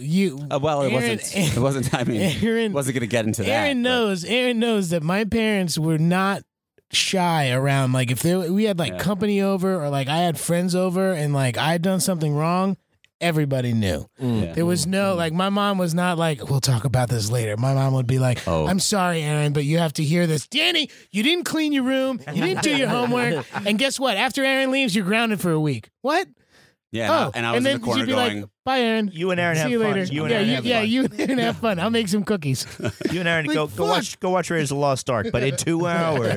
It wasn't. I mean, Aaron wasn't going to get into that. Aaron knows that my parents were not shy around. Like if we had like company over, or like I had friends over, and like I had done something wrong. Everybody knew. There was no, like, my mom was not like, we'll talk about this later. My mom would be like, I'm sorry, Aaron, but you have to hear this. Danny, you didn't clean your room. You didn't do your homework. And guess what? After Aaron leaves, you're grounded for a week. What? Yeah, and I was in the corner going, like, bye, Aaron. You and Aaron See have you fun. later. You and Aaron have fun. I'll make some cookies. You and Aaron go watch Raiders of the Lost Ark, but in 2 hours.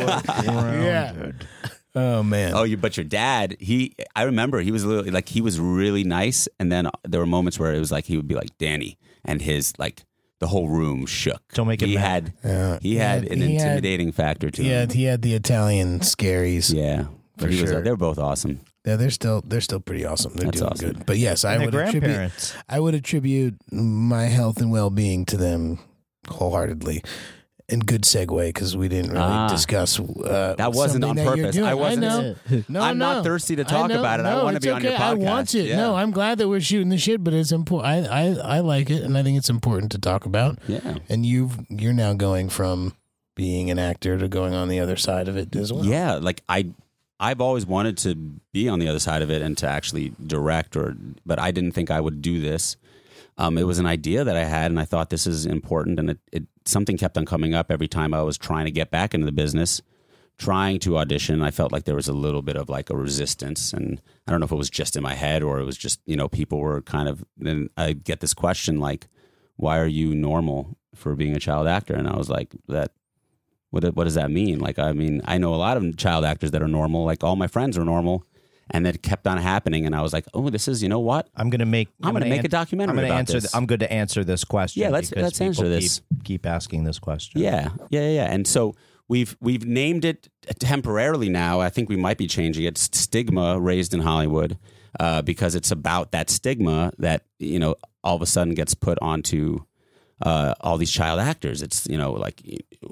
Yeah. Oh man! But your dad, I remember he was he was really nice, and then there were moments where it was like he would be like Danny, and his like the whole room shook. Don't make it mad. He had an intimidating factor to him. Yeah, he had the Italian scaries. Yeah, but sure. They're both awesome. Yeah, they're still pretty awesome. They're doing awesome. good. But yes, I would attribute my health and well-being to them wholeheartedly. And good segue, because we didn't really discuss that wasn't on purpose. I wasn't. I'm not thirsty to talk about it. I want to be on your podcast. I want it. Yeah. No, I'm glad that we're shooting the shit, but it's important. I like it, and I think it's important to talk about. Yeah. And you're now going from being an actor to going on the other side of it as well. Yeah, like I I've always wanted to be on the other side of it and to actually direct, but I didn't think I would do this. It was an idea that I had, and I thought this is important, and something kept on coming up every time I was trying to get back into the business, trying to audition. I felt like there was a little bit of like a resistance, and I don't know if it was just in my head or it was just, people were kind of, then I get this question like, why are you normal for being a child actor? And I was like, what does that mean? Like, I mean, I know a lot of child actors that are normal, like all my friends are normal. And that kept on happening, and I was like, "Oh, this is, you know what? I'm going to make a documentary about this. I'm good to answer this question. Yeah, let's answer this. Keep asking this question. Yeah. And so we've named it temporarily now. I think we might be changing it. Stigma Raised in Hollywood, because it's about that stigma that all of a sudden gets put onto all these child actors. It's like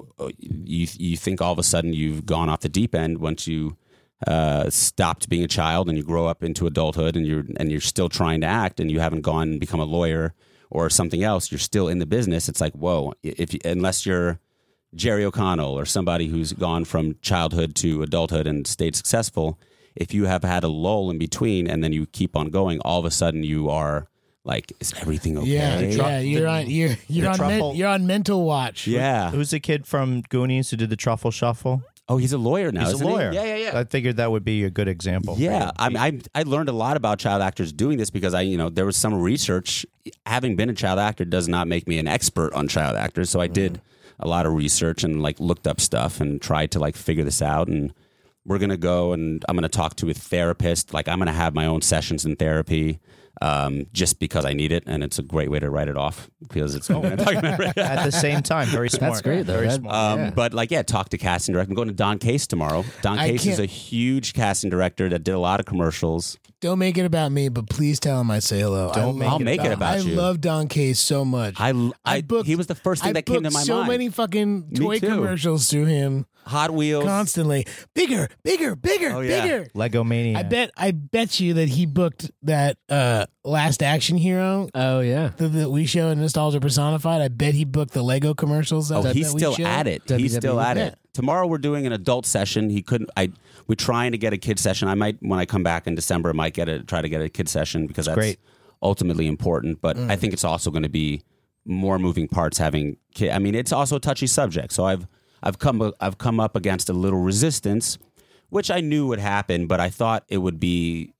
you think all of a sudden you've gone off the deep end once you stopped being a child and you grow up into adulthood and you're still trying to act and you haven't gone and become a lawyer or something else. You're still in the business. It's like, whoa, unless you're Jerry O'Connell or somebody who's gone from childhood to adulthood and stayed successful, if you have had a lull in between and then you keep on going, all of a sudden you are like, is everything okay? You're on mental watch. Yeah. Who's the kid from Goonies who did the Truffle Shuffle? Oh, he's a lawyer now. He's a lawyer. Yeah. I figured that would be a good example. Yeah, I learned a lot about child actors doing this because there was some research. Having been a child actor does not make me an expert on child actors. So I did a lot of research and like looked up stuff and tried to like figure this out. And we're gonna go and I'm gonna talk to a therapist. Like I'm gonna have my own sessions in therapy. Just because I need it, and it's a great way to write it off because it's a documentary. At the same time, very smart. That's great, though. Very smart. But talk to casting director. I'm going to Don Case tomorrow. Don Case is a huge casting director that did a lot of commercials. Don't make it about me, but please tell him I say hello. I'll make it about you. I love Don Case so much. He was the first thing that came to my mind. So many fucking toy commercials through him. Hot Wheels, constantly bigger. Bigger. Lego Mania. I bet you that he booked that Last Action Hero. Oh yeah, that we show in Nostalgia Personified. I bet he booked the Lego commercials. He's still at it. He's still at it. Tomorrow we're doing an adult session. We're trying to get a kid session. I might, when I come back in December, try to get a kid session because that's great. Ultimately important. But I think it's also going to be more moving parts having kids. I mean, it's also a touchy subject. So I've come up against a little resistance, which I knew would happen, but I thought it would be,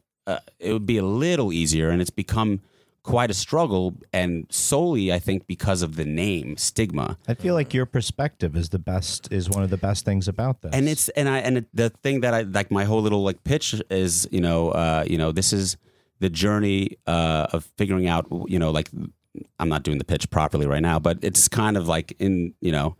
it would be a little easier, and it's become quite a struggle, and solely I think because of the name Stigma. I feel like your perspective is one of the best things about this. And the thing that I like, my whole little like pitch is, this is the journey of figuring out, I'm not doing the pitch properly right now, but it's kind of like in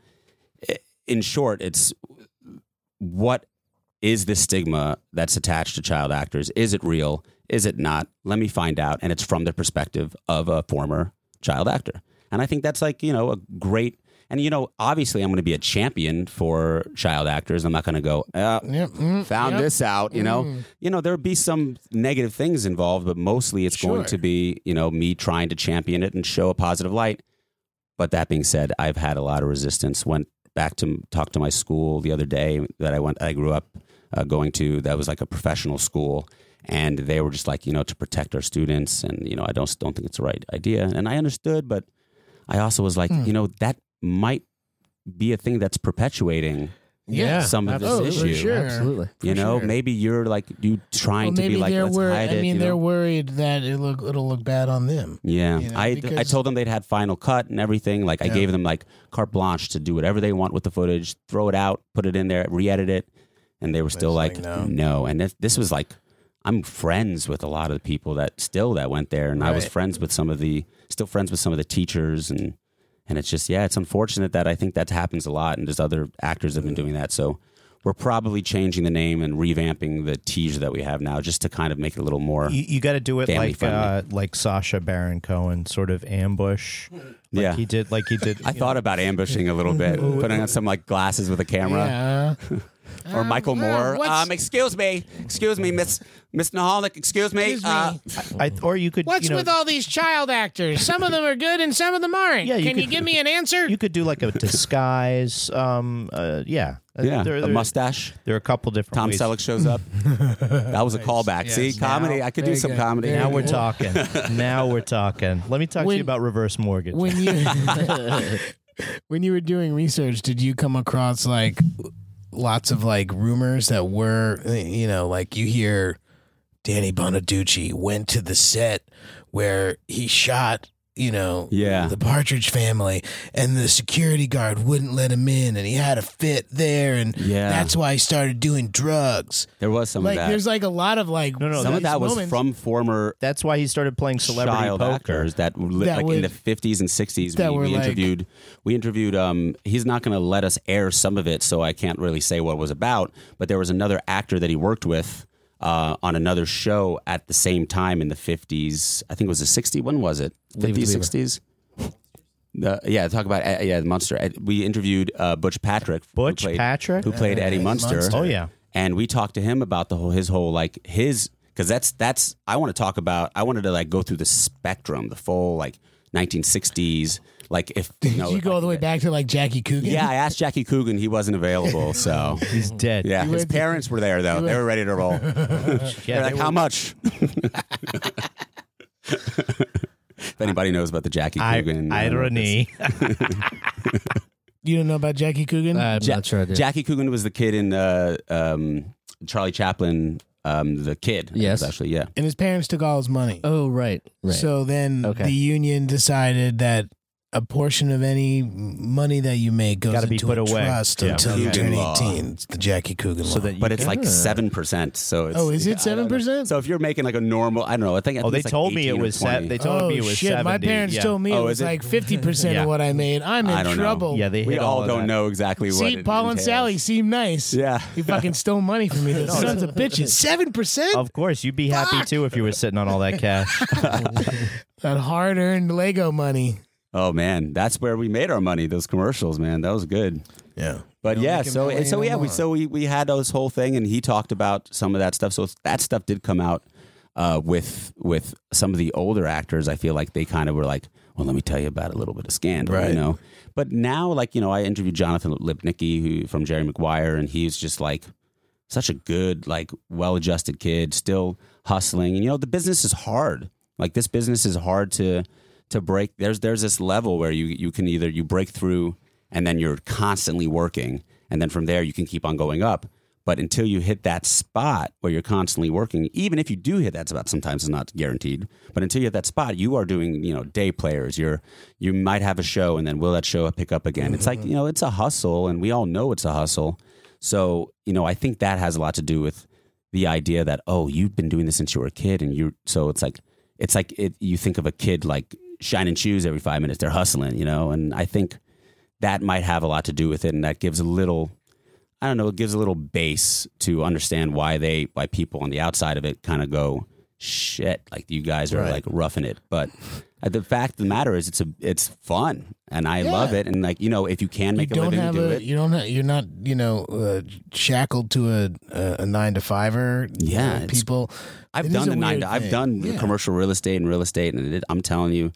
short, it's what is the stigma that's attached to child actors? Is it real? Is it not? Let me find out. And it's from the perspective of a former child actor. And I think that's like, a great, and obviously I'm going to be a champion for child actors. I'm not going to go, found this out, there'll be some negative things involved, but mostly it's going to be, me trying to champion it and show a positive light. But that being said, I've had a lot of resistance. Went back to talk to my school the other day that I grew up going to, that was like a professional school. And they were just like, to protect our students. And, I don't think it's the right idea. And I understood, but I also was like, that might be a thing that's perpetuating some of this issue. Sure. Absolutely. Maybe you're like, trying to be like, let's hide it. They're worried that it'll look bad on them. Yeah. I told them they'd had final cut and everything. Like I gave them like carte blanche to do whatever they want with the footage, throw it out, put it in there, re-edit it. And they were still like, no. And this was like, I'm friends with a lot of the people that went there, and I was friends with some of the teachers, and it's just it's unfortunate that I think that happens a lot, and just other actors have been doing that. So we're probably changing the name and revamping the teaser that we have now, just to kind of make it a little more. You got to do it like Sacha Baron Cohen, sort of ambush. Like he did. I thought about ambushing a little bit, putting on some like glasses with a camera. Yeah. or Michael Moore. Excuse me, Miss Nahalik. Excuse me. Or you could. What's with all these child actors? Some of them are good and some of them aren't. Yeah, Can you give me an answer? You could do like a disguise. Yeah. A mustache. There are a couple different Tom ways. Selleck shows up. That was a callback. Yes. See, comedy. I could do some comedy. Now we're talking. Let me talk to you about reverse mortgage. When you were doing research, did you come across like lots of like rumors that were, like you hear Danny Bonaducci went to the set where he shot, the Partridge Family, and the security guard wouldn't let him in, and he had a fit there, and that's why he started doing drugs. There was some of that. There's like a lot of like some of that was from former. That's why he started playing celebrity child poker. Actors that in the 50s and 60s. We interviewed. He's not going to let us air some of it, so I can't really say what it was about. But there was another actor that he worked with. On another show at the same time in the 50s. I think it was the 60s. When was it? 50s, 60s? Talk about Munster. We interviewed Butch Patrick. Who played Eddie Munster. Oh, yeah. And we talked to him about his because that's I wanted to go through the spectrum, the full 1960s. Like if did you go all the way back to like Jackie Coogan? Yeah, I asked Jackie Coogan. He wasn't available, so he's dead. Yeah, his parents were there though. They were ready to roll. They're like, how much? If anybody knows about the Jackie Coogan irony. You don't know about Jackie Coogan? I'm not sure I do. Jackie Coogan was the kid in Charlie Chaplin. The kid. Yes. Actually, yeah. And his parents took all his money. Oh, right. So then the union decided that a portion of any money that you make goes into a trust until you turn 18. It's the Jackie Coogan law. But it's like 7%. So it's, is it 7%? So if you're making like a normal, I don't know. I think they told me it was They told me it was 70. My parents told me it was like 50% of what I made. I'm in trouble. Yeah, we all don't know exactly what. See, Paul and Sally seem nice. Yeah, you fucking stole money from me. Those sons of bitches. 7%. Of course, you'd be happy too if you were sitting on all that cash. That hard-earned Lego money. Oh man, that's where we made our money. Those commercials, man, that was good. Yeah, but we had this whole thing, and he talked about some of that stuff. So that stuff did come out with some of the older actors. I feel like they kind of were like, well, let me tell you about a little bit of scandal, right. But now, I interviewed Jonathan Lipnicki from Jerry Maguire, and he's just like such a good, well-adjusted kid, still hustling. And the business is hard. Like this business is hard to break. There's this level where you can either you break through and then you're constantly working, and then from there you can keep on going up. But until you hit that spot where you're constantly working, even if you do hit that spot, sometimes it's not guaranteed. But until you hit that spot, you are doing day players. You might have a show, and then will that show pick up again? It's like it's a hustle, and we all know it's a hustle. So I think that has a lot to do with the idea that you've been doing this since you were a kid, and you think of a kid like shining shoes every 5 minutes. They're hustling, and I think that might have a lot to do with it. And that gives it gives a little base to understand why people on the outside of it kind of go, shit, like you guys are like roughing it. But the fact of the matter is it's fun, and I love it. And if you can make a living, do it. You're not shackled to a 9-to-5er. Yeah, people. I've done commercial real estate, and I'm telling you,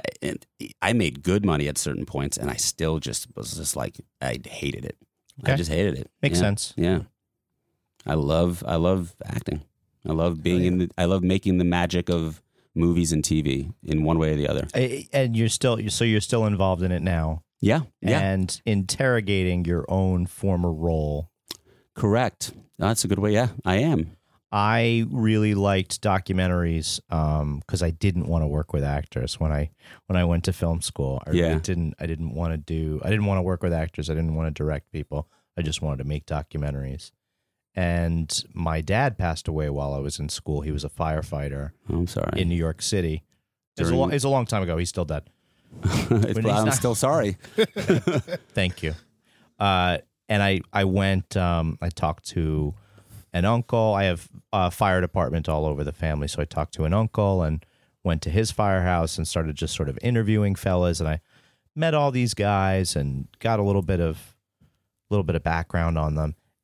I made good money at certain points, and I still was just like I hated it. Okay. I just hated it. Makes sense. Yeah, I love acting. I love being I love making the magic of movies and TV in one way or the other. And you're still involved in it now. Yeah. And interrogating your own former role. Correct. That's a good way. Yeah, I am. I really liked documentaries because I didn't want to work with actors when I went to film school. I didn't want to work with actors. I didn't want to direct people. I just wanted to make documentaries. And my dad passed away while I was in school. He was a firefighter. I'm sorry. In New York City. It's a long time ago. He's still dead. I'm still sorry. Thank you. And I went. I talked to an uncle. I have a fire department all over the family, so I talked to an uncle and went to his firehouse and started just sort of interviewing fellas. And I met all these guys and got a little bit of background on them.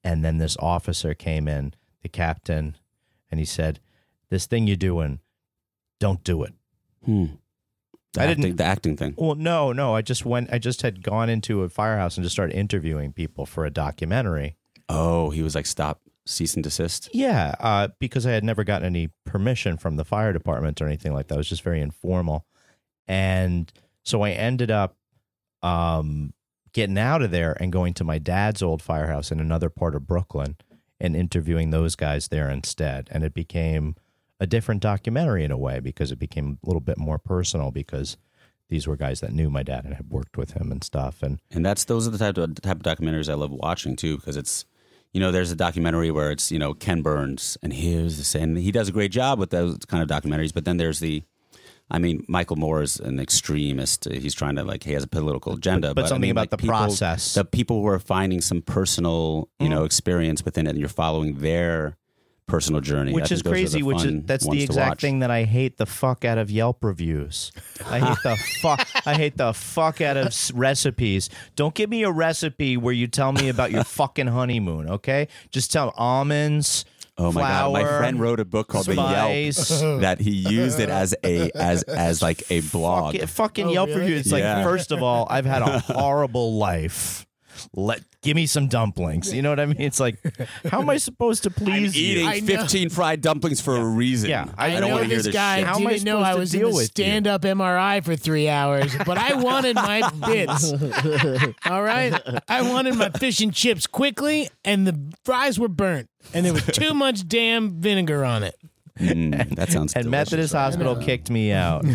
And then this officer came in, the captain, and he said, "This thing you're doing, don't do it." The acting thing. Well, no. I just had gone into a firehouse and just started interviewing people for a documentary. Oh, he was like, stop, cease and desist? Yeah, because I had never gotten any permission from the fire department or anything like that. It was just very informal. And so I ended up getting out of there and going to my dad's old firehouse in another part of Brooklyn and interviewing those guys there instead. And it became a different documentary in a way because it became a little bit more personal because these were guys that knew my dad and had worked with him and stuff. And those are the type of documentaries I love watching too, because it's, there's a documentary where it's, Ken Burns and here's the same. He does a great job with those kind of documentaries, but then there's Michael Moore is an extremist. He's trying to he has a political agenda. But something about the process. The people who are finding some personal, experience within it, and you're following their personal journey. Which is crazy, that's the exact thing that I hate the fuck out of Yelp reviews. I hate the fuck out of recipes. Don't give me a recipe where you tell me about your fucking honeymoon, okay? Just tell almonds. Oh my flour, God! My friend wrote a book called spice. The Yelp that he used it as a blog. Fucking Yelp review. It's first of all, I've had a horrible life. Give me some dumplings. You know what I mean? It's like, how am I supposed to please you? I'm eating 15 fried dumplings for a reason. Yeah, I don't want to hear this this guy shit. How am I didn't know supposed I to was in deal the with you? stand-up MRI for 3 hours, but I wanted my bits. All right? I wanted my fish and chips quickly, and the fries were burnt, and there was too much damn vinegar on it. That sounds And delicious. Methodist Hospital kicked me out.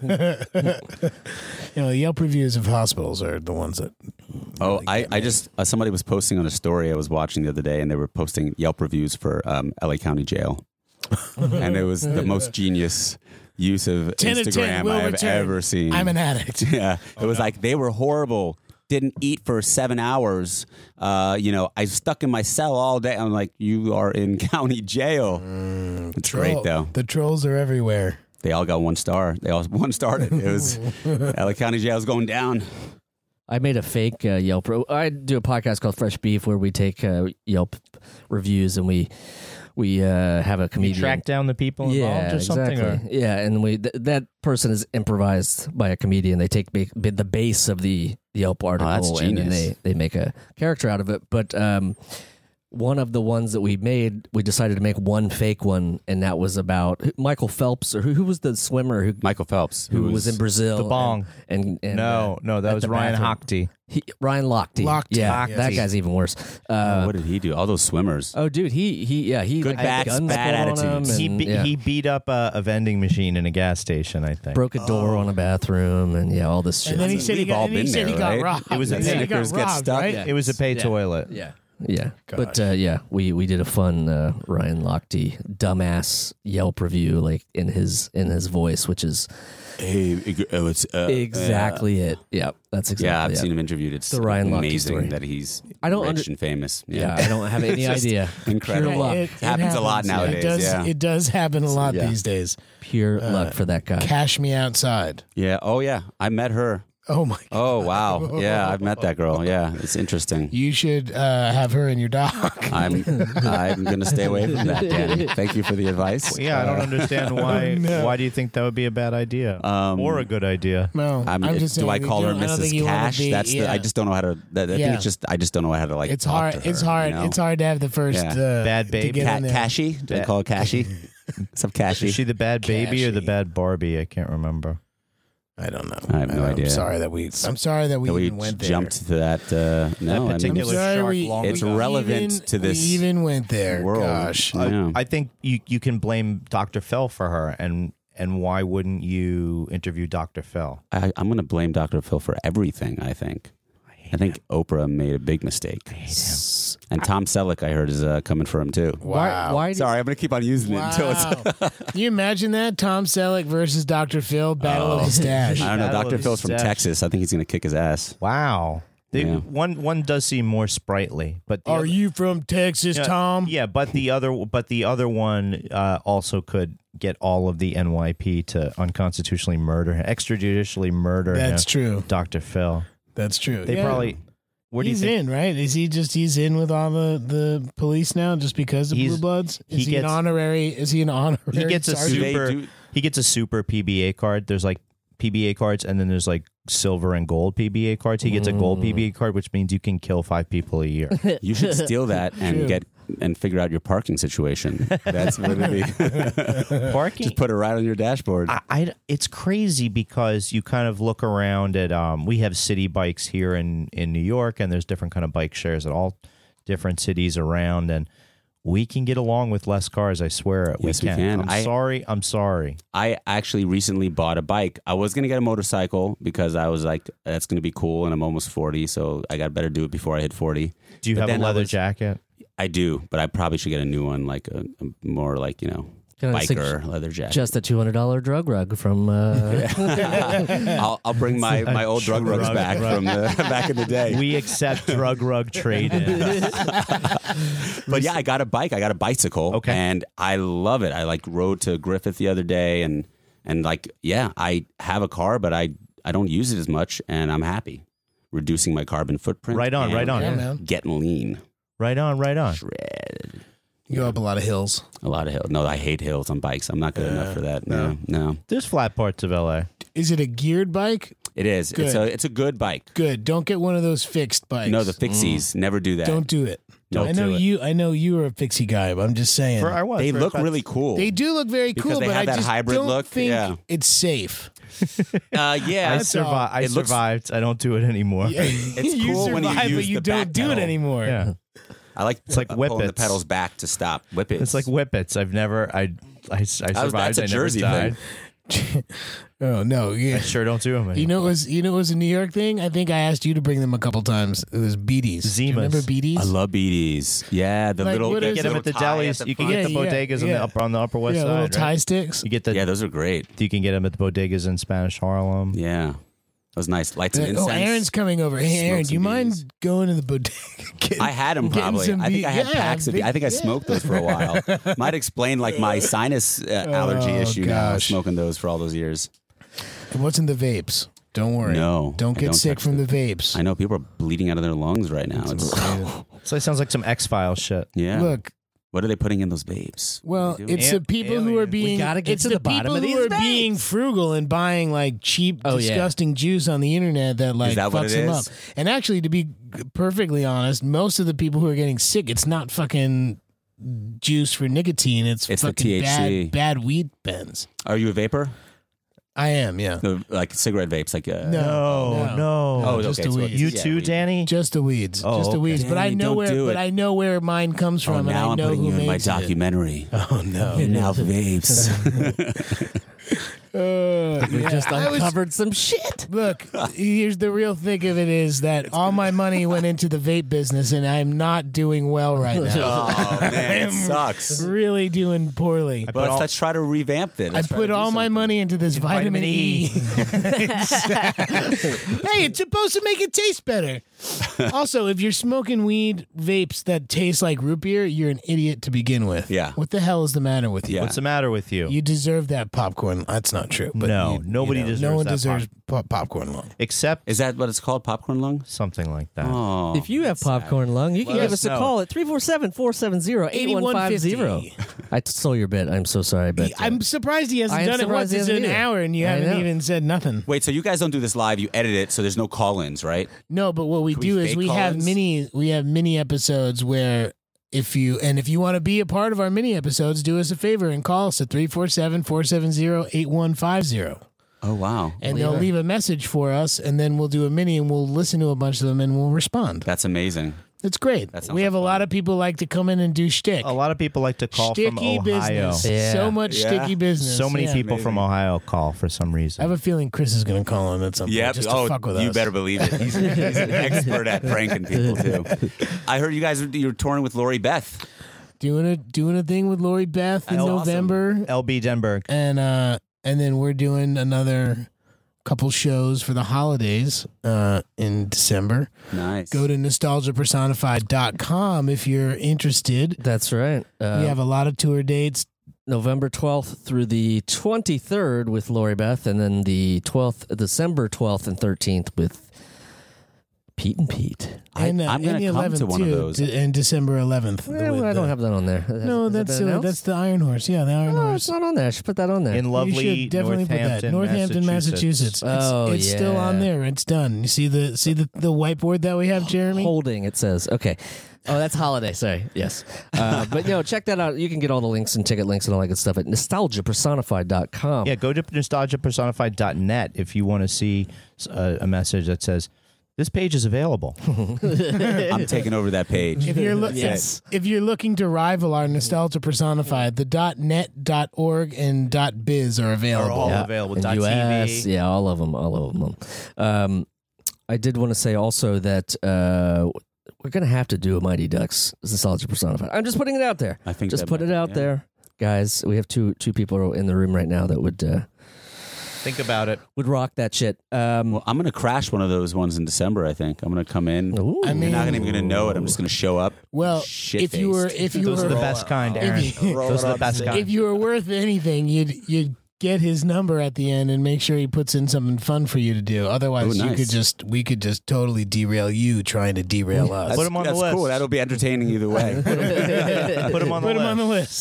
Yelp reviews of hospitals are the ones that... Oh, I just somebody was posting on a story I was watching the other day, and they were posting Yelp reviews for LA County Jail, and it was the most genius use of 10 of 10 Instagram will I've return. ever seen. I'm an addict. Yeah, it was like they were horrible. Didn't eat for 7 hours. I was stuck in my cell all day. I'm like, you are in county jail. It's great though. The trolls are everywhere. They all got 1 star. They all 1-starred it. It was LA County Jail's going down. I made a fake Yelp. I do a podcast called Fresh Beef where we take Yelp reviews and we have a comedian. You track down the people involved or something? Exactly. Yeah, and that person is improvised by a comedian. They take the base of the Yelp article and then they make a character out of it. But one of the ones that we made, we decided to make one fake one, and that was about Michael Phelps, or who was the swimmer? Michael Phelps, who was in Brazil. The bong. And no, that was Ryan Lochte. Ryan Lochte. Yeah, that guy's even worse. What did he do? All those swimmers. Oh, dude, he good backs, bad attitudes. He beat up a vending machine in a gas station, I think. Broke a door on a bathroom, and all this shit. And then he said he got robbed. It was a Snickers get stuck. Right? It was a pay toilet. Yeah. But we did a fun Ryan Lochte dumbass Yelp review in his voice, which is exactly it. Yeah, that's exactly. Yeah, I've seen him interviewed. It's the Ryan amazing that he's rich and famous. Yeah, I don't have any idea. Incredible. Pure luck. It happens a lot nowadays. It does happen a lot these days. Pure luck for that guy. Cash me outside. Yeah. Oh yeah, I met her. Oh my God. Oh wow. Yeah, I've met that girl. Yeah, it's interesting. You should have her in your doc. I'm going to stay away from that, Danny. Thank you for the advice. Well, yeah, I don't understand why. Why do you think that would be a bad idea or a good idea? No, I'm just saying, do I call her Mrs. Cash? I just don't know how to. I think I just don't know how to It's hard. To her, it's hard. It's hard to have the first bad baby. Cashy? Do I call her Cashy? What's up, Cashy? Is she the bad baby or the bad Barbie? I can't remember. I don't know. I have no idea. I'm sorry that we even went there. Jumped to that. No, it's relevant to this. We even went there. World. Gosh, I think you can blame Dr. Phil for her, and why wouldn't you interview Dr. Phil? I'm going to blame Dr. Phil for everything. I think Oprah made a big mistake. I hate him. And Tom Selleck, I heard, is coming for him too. Wow. Why Sorry, I'm going to keep on using it until it's. Can you imagine that? Tom Selleck versus Dr. Phil, battle of the stash. I don't know. Dr. Phil's from Texas. I think he's going to kick his ass. Wow. One does seem more sprightly, but are you from Texas, Tom? Yeah, but the other one also could get all of the NYP to unconstitutionally murder him, extrajudicially murder him. That's true. Dr. Phil. That's true. They probably Where do he's you think? in, right? Is he just he's in with all the police now just because of Blue Bloods? Is he an honorary? Is he an honorary? He gets a sergeant? He gets a super PBA card. There's like PBA cards, and then there's like silver and gold PBA cards. He gets a gold PBA card, which means you can kill 5 people a year. You should steal that and figure out your parking situation. That's what it be. Parking? Just put it right on your dashboard. It's crazy because you kind of look around at we have city bikes here in New York, and there's different kind of bike shares at all different cities around, and we can get along with less cars. I swear it. Yes, we can. I'm sorry. I actually recently bought a bike. I was going to get a motorcycle because I was like, that's going to be cool, and I'm almost 40, so I got better do it before I hit 40. Do you have a leather jacket? I do, but I probably should get a new one, like a more like, biker leather jacket. Just a $200 drug rug from. I'll bring my old drug rugs back from back in the day. We accept drug rug trade-in. But yeah, I got a bike. I got a bicycle. Okay. And I love it. I like rode to Griffith the other day, and like, yeah, I have a car, but I don't use it as much, and I'm happy. Reducing my carbon footprint. Right on. Yeah, man. Getting lean. Right on. Shredded. You go up a lot of hills. A lot of hills. No, I hate hills on bikes. I'm not good enough for that. No. There's flat parts of LA. Is it a geared bike? It is. Good. It's a good bike. Good. Don't get one of those fixed bikes. No, the fixies. Never do that. Don't do it. Don't I know do it. you. I know you are a fixie guy, but I'm just saying. They look really cool. They do look very Because cool, they but have I that just hybrid don't look. think Yeah. it's safe. Yeah. I survived. I don't do it anymore. It's you cool when you survive, use but you the don't back do it pedal. anymore. Yeah. I like It's like pulling the whippets. pedals back to stop. Whippets. It's like whippets. I've never. I survived. That's a I Jersey never died. thing. Oh no! Yeah. I sure don't do them anymore. You know it was a New York thing. I think I asked you to bring them a couple times. It was Beaties. Do you Zimas. remember Beaties? I love BDs. Yeah, the Like, little. what the is You get them at the little tie delis. at You can front. get the bodegas on the Upper West Side. little right? tie sticks. You get the. Yeah, those are great. You can get them at the bodegas in Spanish Harlem. Yeah, that was nice. Light some incense. Oh, Aaron's coming over. Hey, Aaron, Smoke do you some mind beaties. going to the bodega? I had them getting probably. some I think I had yeah, packs of. I think I smoked those for a while. Might explain like my sinus allergy issue now. gosh. Smoking those for all those years. It wasn't the vapes. Don't worry. No, Don't I get don't sick touch from the it. vapes. I know people are bleeding out of their lungs right now. It's So it sounds like some X-Files shit. yeah. Look, What are they putting in those vapes? well, What are they doing? it's the people who are being. gotta get it's to the the bottom people of who these are being vapes. frugal and buying like cheap, Oh, yeah. disgusting juice on the internet that like that what fucks it them is? up. And actually, to be perfectly honest, most of the people who are getting sick, it's not fucking juice for nicotine. It's the fucking THC. bad weed pens. Are you a vapor? I am, yeah. Like cigarette vapes, like No. Oh, just okay. the so weeds. it's- You yeah, too, weed. Danny? Just the weeds, Oh, just the okay. weeds. But I Danny, know don't where, do but it. I know where mine comes from, and now I I'm know putting who you in my makes it. documentary. Oh no! Now vapes. We just I was- uncovered some shit. Look, here's the real thing of it is that all my money went into the vape business, and I'm not doing well right now. Oh man, it sucks. Really doing poorly. But let's try to revamp it. I put all my money into this vitamin E. Hey, it's supposed to make it taste better. Also, if you're smoking weed vapes that taste like root beer, you're an idiot to begin with. Yeah. What the hell is the matter with you? Yeah. What's the matter with you? You deserve that popcorn. That's not true. But No, nobody deserves No one that deserves popcorn lung. Except Is that what it's called? Popcorn lung? something like that. Oh, If you have popcorn lung, you can Let give us us a know. call at 347-470-8150. I stole your bit. I'm so sorry, but I'm surprised he hasn't I am done it surprised once. he It's hasn't an either. hour and you I haven't know. even said nothing. wait. So you guys don't do this live? You edit it, so there's no call-ins, right? No, but what we Can we do is fake we have call-ins? mini episodes where if you want to be a part of our mini episodes, do us a favor and call us at 347-470-8150. Oh wow, And they'll leave a message for us, and then we'll do a mini, and we'll listen to a bunch of them, and we'll respond. that's amazing. It's great. That sounds We have like a lot of people like to come in and do shtick. A lot of people like to call from Sticky Ohio. business. Yeah. So much Yeah. sticky business. So many Yeah. people from Ohio call for some I reason. have a feeling Chris is going to call in at some point Yeah. just to fuck with us. you better believe it. He's an expert at pranking people too. I heard you're touring with Lori Beth. Doing a thing with Lori Beth in That's November. LB Denberg. And then we're doing another couple shows for the holidays in December. Nice. Go to nostalgiapersonified.com if you're interested. that's right. We have a lot of tour dates. November 12th through the 23rd with Lori Beth, and then the December 12th and 13th with Pete and Pete. I'm going to come to one of those. And December 11th. I don't have that on there. No, that's the Iron Horse. Yeah, the Iron Horse. It's not on there. I should put that on there. In lovely you should definitely Northampton, put that. Northampton, Massachusetts. It's still on there. It's done. You see the whiteboard that we have, Jeremy? Holding, it says. Okay. Oh, that's holiday. Sorry. Yes. But check that out. You can get all the links and ticket links and all that good stuff at nostalgiapersonified.com. Yeah, go to nostalgiapersonified.net if you want to see a message that says, this page is available. I'm taking over that page. If you're looking to rival our Nostalgia Personified, the .net, .org, and .biz are available. Are all available. And .tv. Yeah, all of them. I did want to say also that we're going to have to do a Mighty Ducks Nostalgia Personified. I'm just putting it out there. I think just put it out there. Guys, we have two people in the room right now that would... think about it. Would rock that shit. Well, I'm going to crash one of those ones in December, I think. I'm going to come in. Ooh. You're not even going to know it. I'm just going to show up. Well, if you were those are the best kind, Aaron. Those are the best kind. If you were worth anything, you'd get his number at the end and make sure he puts in something fun for you to do. Otherwise, we could just totally derail you trying to derail us. Put him on the list. That's cool. That'll be entertaining either way. Put him on the list.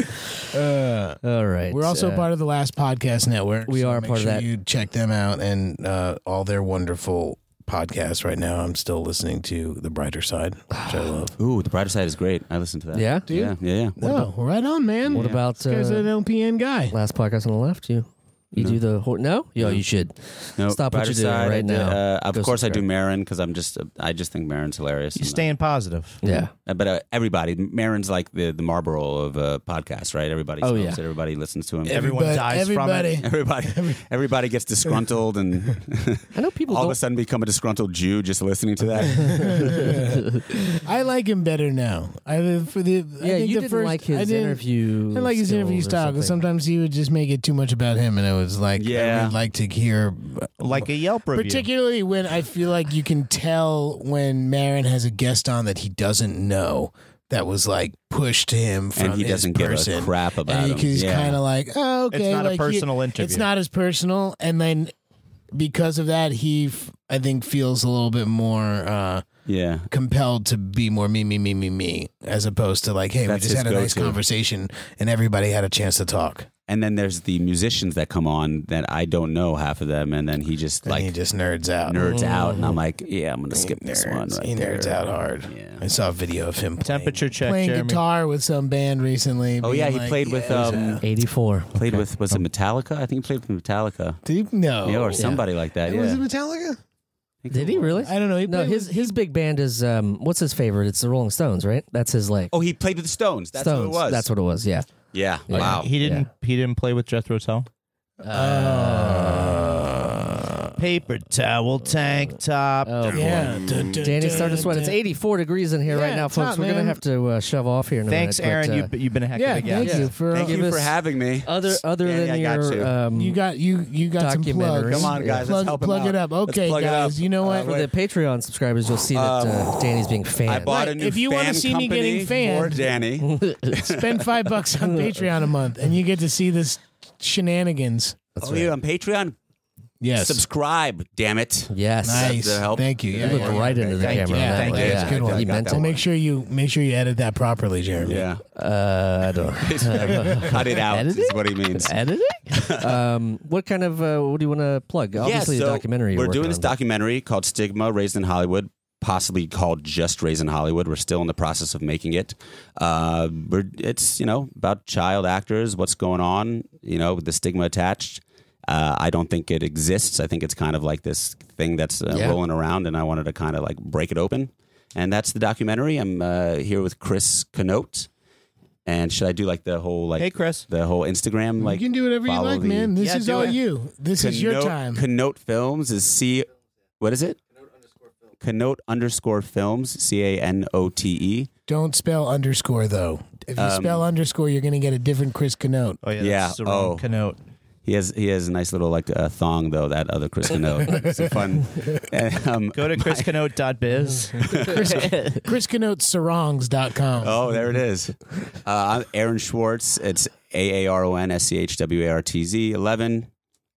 All right. We're also part of the Last Podcast Network. We are part of that. You check them out and all their wonderful podcasts right now. I'm still listening to The Brighter Side, which I love. Ooh, The Brighter Side is great. I listen to that. Yeah? Do you? Yeah. Oh, right on, man. What about... This guy's an LPN guy. Last podcast on the left, you do the whole... No? Yeah, you should. No, stop what you're doing right now. Of course I do Marin because I just think Marin's hilarious. You're staying positive. Yeah. But everybody, Marin's like the Marlboro of podcasts, right? Everybody smokes it. Everybody listens to him. Everyone dies from it. Everybody gets disgruntled and I know people all of a sudden become a disgruntled Jew just listening to that. I like him better now. You didn't like his interview. I like his interview style because sometimes he would just make it too much about him, and it was like, I would like to hear like a Yelp review. Particularly when I feel like you can tell when Marin has a guest on that he doesn't know that was like pushed to him from and he doesn't give a crap about him. He's kind of like, oh, okay. It's not like a personal interview. It's not as personal, and then because of that, he I think feels a little bit more compelled to be more me, as opposed to like, hey, we just had a nice conversation and everybody had a chance to talk. And then there's the musicians that come on that I don't know half of them, and then he just nerds out, and I'm like, yeah, I'm gonna skip this one. He nerds out hard. Yeah. I saw a video of him playing Jeremy. guitar with some band recently. Oh yeah, he played with 84. Played with was it Metallica? I think he played with Metallica. Did he? No, or somebody like that. Yeah, was it Metallica? Did he really? I don't know. His big band is what's his favorite? It's the Rolling Stones, right? That's his like. Oh, he played with the Stones. That's what it was. That's what it was. Yeah. Yeah. Wow. He didn't play with Jethro Tull. Paper towel, tank top. Oh, yeah. Danny's starting to sweat. It's 84 degrees in here right now, folks. We're going to have to shove off here in a Thanks, minute. Aaron. You've been a heck of a guest. Thank you for having me. Other than you got some plugs. Come on, guys. Let's help him plug it up. Okay, guys. You know what? For the Patreon subscribers, you'll see that Danny's being fanned. I bought a new if you want to see me getting fanned, for Danny, spend $5 on Patreon a month, and you get to see this shenanigans. You're on Patreon? Yes. Subscribe, damn it. Yes. Nice. Thank you. You look right into the camera. Thank you. It's a good one. You meant to make sure you edit that properly, Jeremy. Yeah. I don't Cut it out is what he means. Editing? What kind of, what do you want to plug? Obviously, the documentary. We're doing this documentary called Stigma, Raised in Hollywood, possibly called just Raised in Hollywood. We're still in the process of making it. It's, about child actors, what's going on, with the stigma attached. I don't think it exists. I think it's kind of like this thing that's rolling around, and I wanted to kind of like break it open. And that's the documentary. I'm here with Chris Knote. And should I do like the whole hey Chris, the whole Instagram you can do whatever you like, man. This is all you. This is your time. Knote Films is what is it? Knote_Films, CANOTE. Don't spell underscore though. If you spell underscore, you're going to get a different Chris Knote. Oh yeah, that's the wrong Knote. He has a nice little thong though. That other Chris Knote. It's a fun. Go to chrisknote.biz. chrisknotesarongs.com. Oh, there it is. I'm Aaron Schwartz. It's AARON SCHWARTZ 11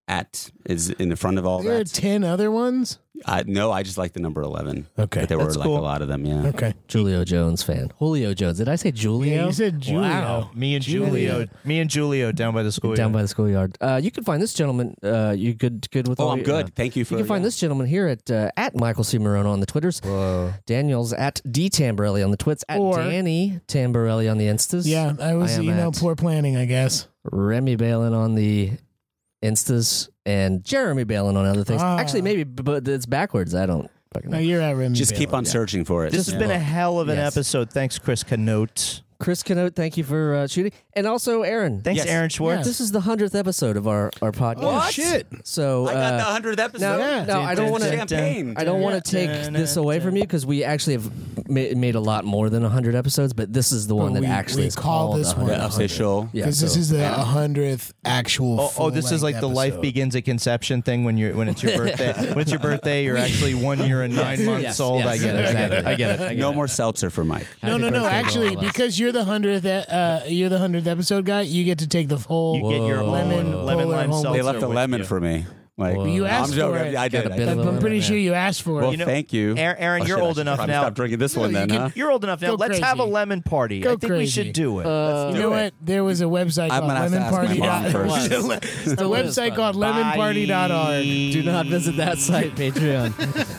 at is in the front of all there that. There are 10 other ones? No, I just like the number 11. Okay. But there were That's like cool. a lot of them, yeah. Okay. Julio Jones fan. Julio Jones. Did I say Julio? Yeah, you said Julio. Wow. Me and Julio down by the schoolyard. Down by the schoolyard. You can find this gentleman. You good with all I'm good. Thank you for You can find this gentleman here at Michael C. Marone on the Twitters. Whoa. Daniel's at D Tamborelli on the Twits. At Or- Danny Tamborelli on the Instas. Yeah, I was, am at poor planning, I guess. Remy Balin on the Instas and Jeremy Balin on other things. Ah. Actually, maybe, but it's backwards. I don't fucking know. No, you're at Remy Just keep Bailey. on searching for it. This has been a hell of an Yes. episode. Thanks, Chris Canote. Chris Canote, thank you for shooting. And also, Aaron. Thanks, Yes. Aaron Schwartz. This is the 100th episode of our podcast. Oh, shit. So I got the 100th episode. No, I don't want to. Champagne. I don't want to take this away from you because we actually have made a lot more than 100 episodes, but this is the one that actually is call called this 100. one Official. Yeah, Because this so- is the 100th actual. Oh, this is like the life episode. begins at conception thing when it's your birthday. When it's your birthday, you're actually 1 year and 9 months Yes, old. yes, I get it. exactly. I get it. No more seltzer for Mike. No, Happy no. birthday to Actually, all of us. because you're the 100th episode guy, you get to take the whole You get your lemon lemon polar lime home. seltzer. They left the with lemon you. for me. Like, You asked I'm joking. for it. I did. Got a I bit did. of I'm pretty sure you asked for Well, it. thank you. Aaron, Oh, you're shit, I old should enough probably now. Stop drinking this one you then, can- huh? You're old enough now. Go Let's have a crazy. lemon party. Go I think we crazy. should do it. You know what? There was a website I'm called gonna have to ask my mom lemonparty.org. first. The website called lemonparty.org. Do not visit that site, Patreon.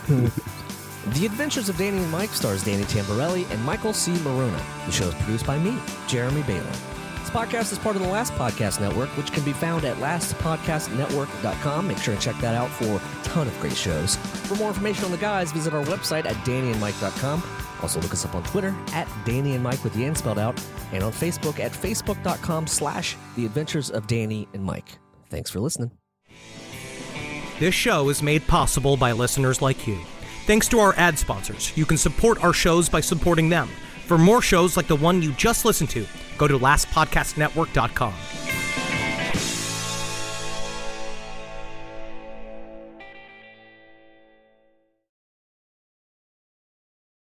The Adventures of Danny and Mike stars Danny Tamborelli and Michael C. Marona. The show is produced by me, Jeremy Balin. This podcast is part of the Last Podcast Network, which can be found at lastpodcastnetwork.com. Make sure and check that out for a ton of great shows. For more information on the guys, visit our website at dannyandmike.com. Also look us up on Twitter at Danny and Mike with the N spelled out, and on Facebook at facebook.com/The Adventures of Danny and Mike. Thanks for listening. This show is made possible by listeners like you. Thanks to our ad sponsors, you can support our shows by supporting them. For more shows like the one you just listened to, go to lastpodcastnetwork.com.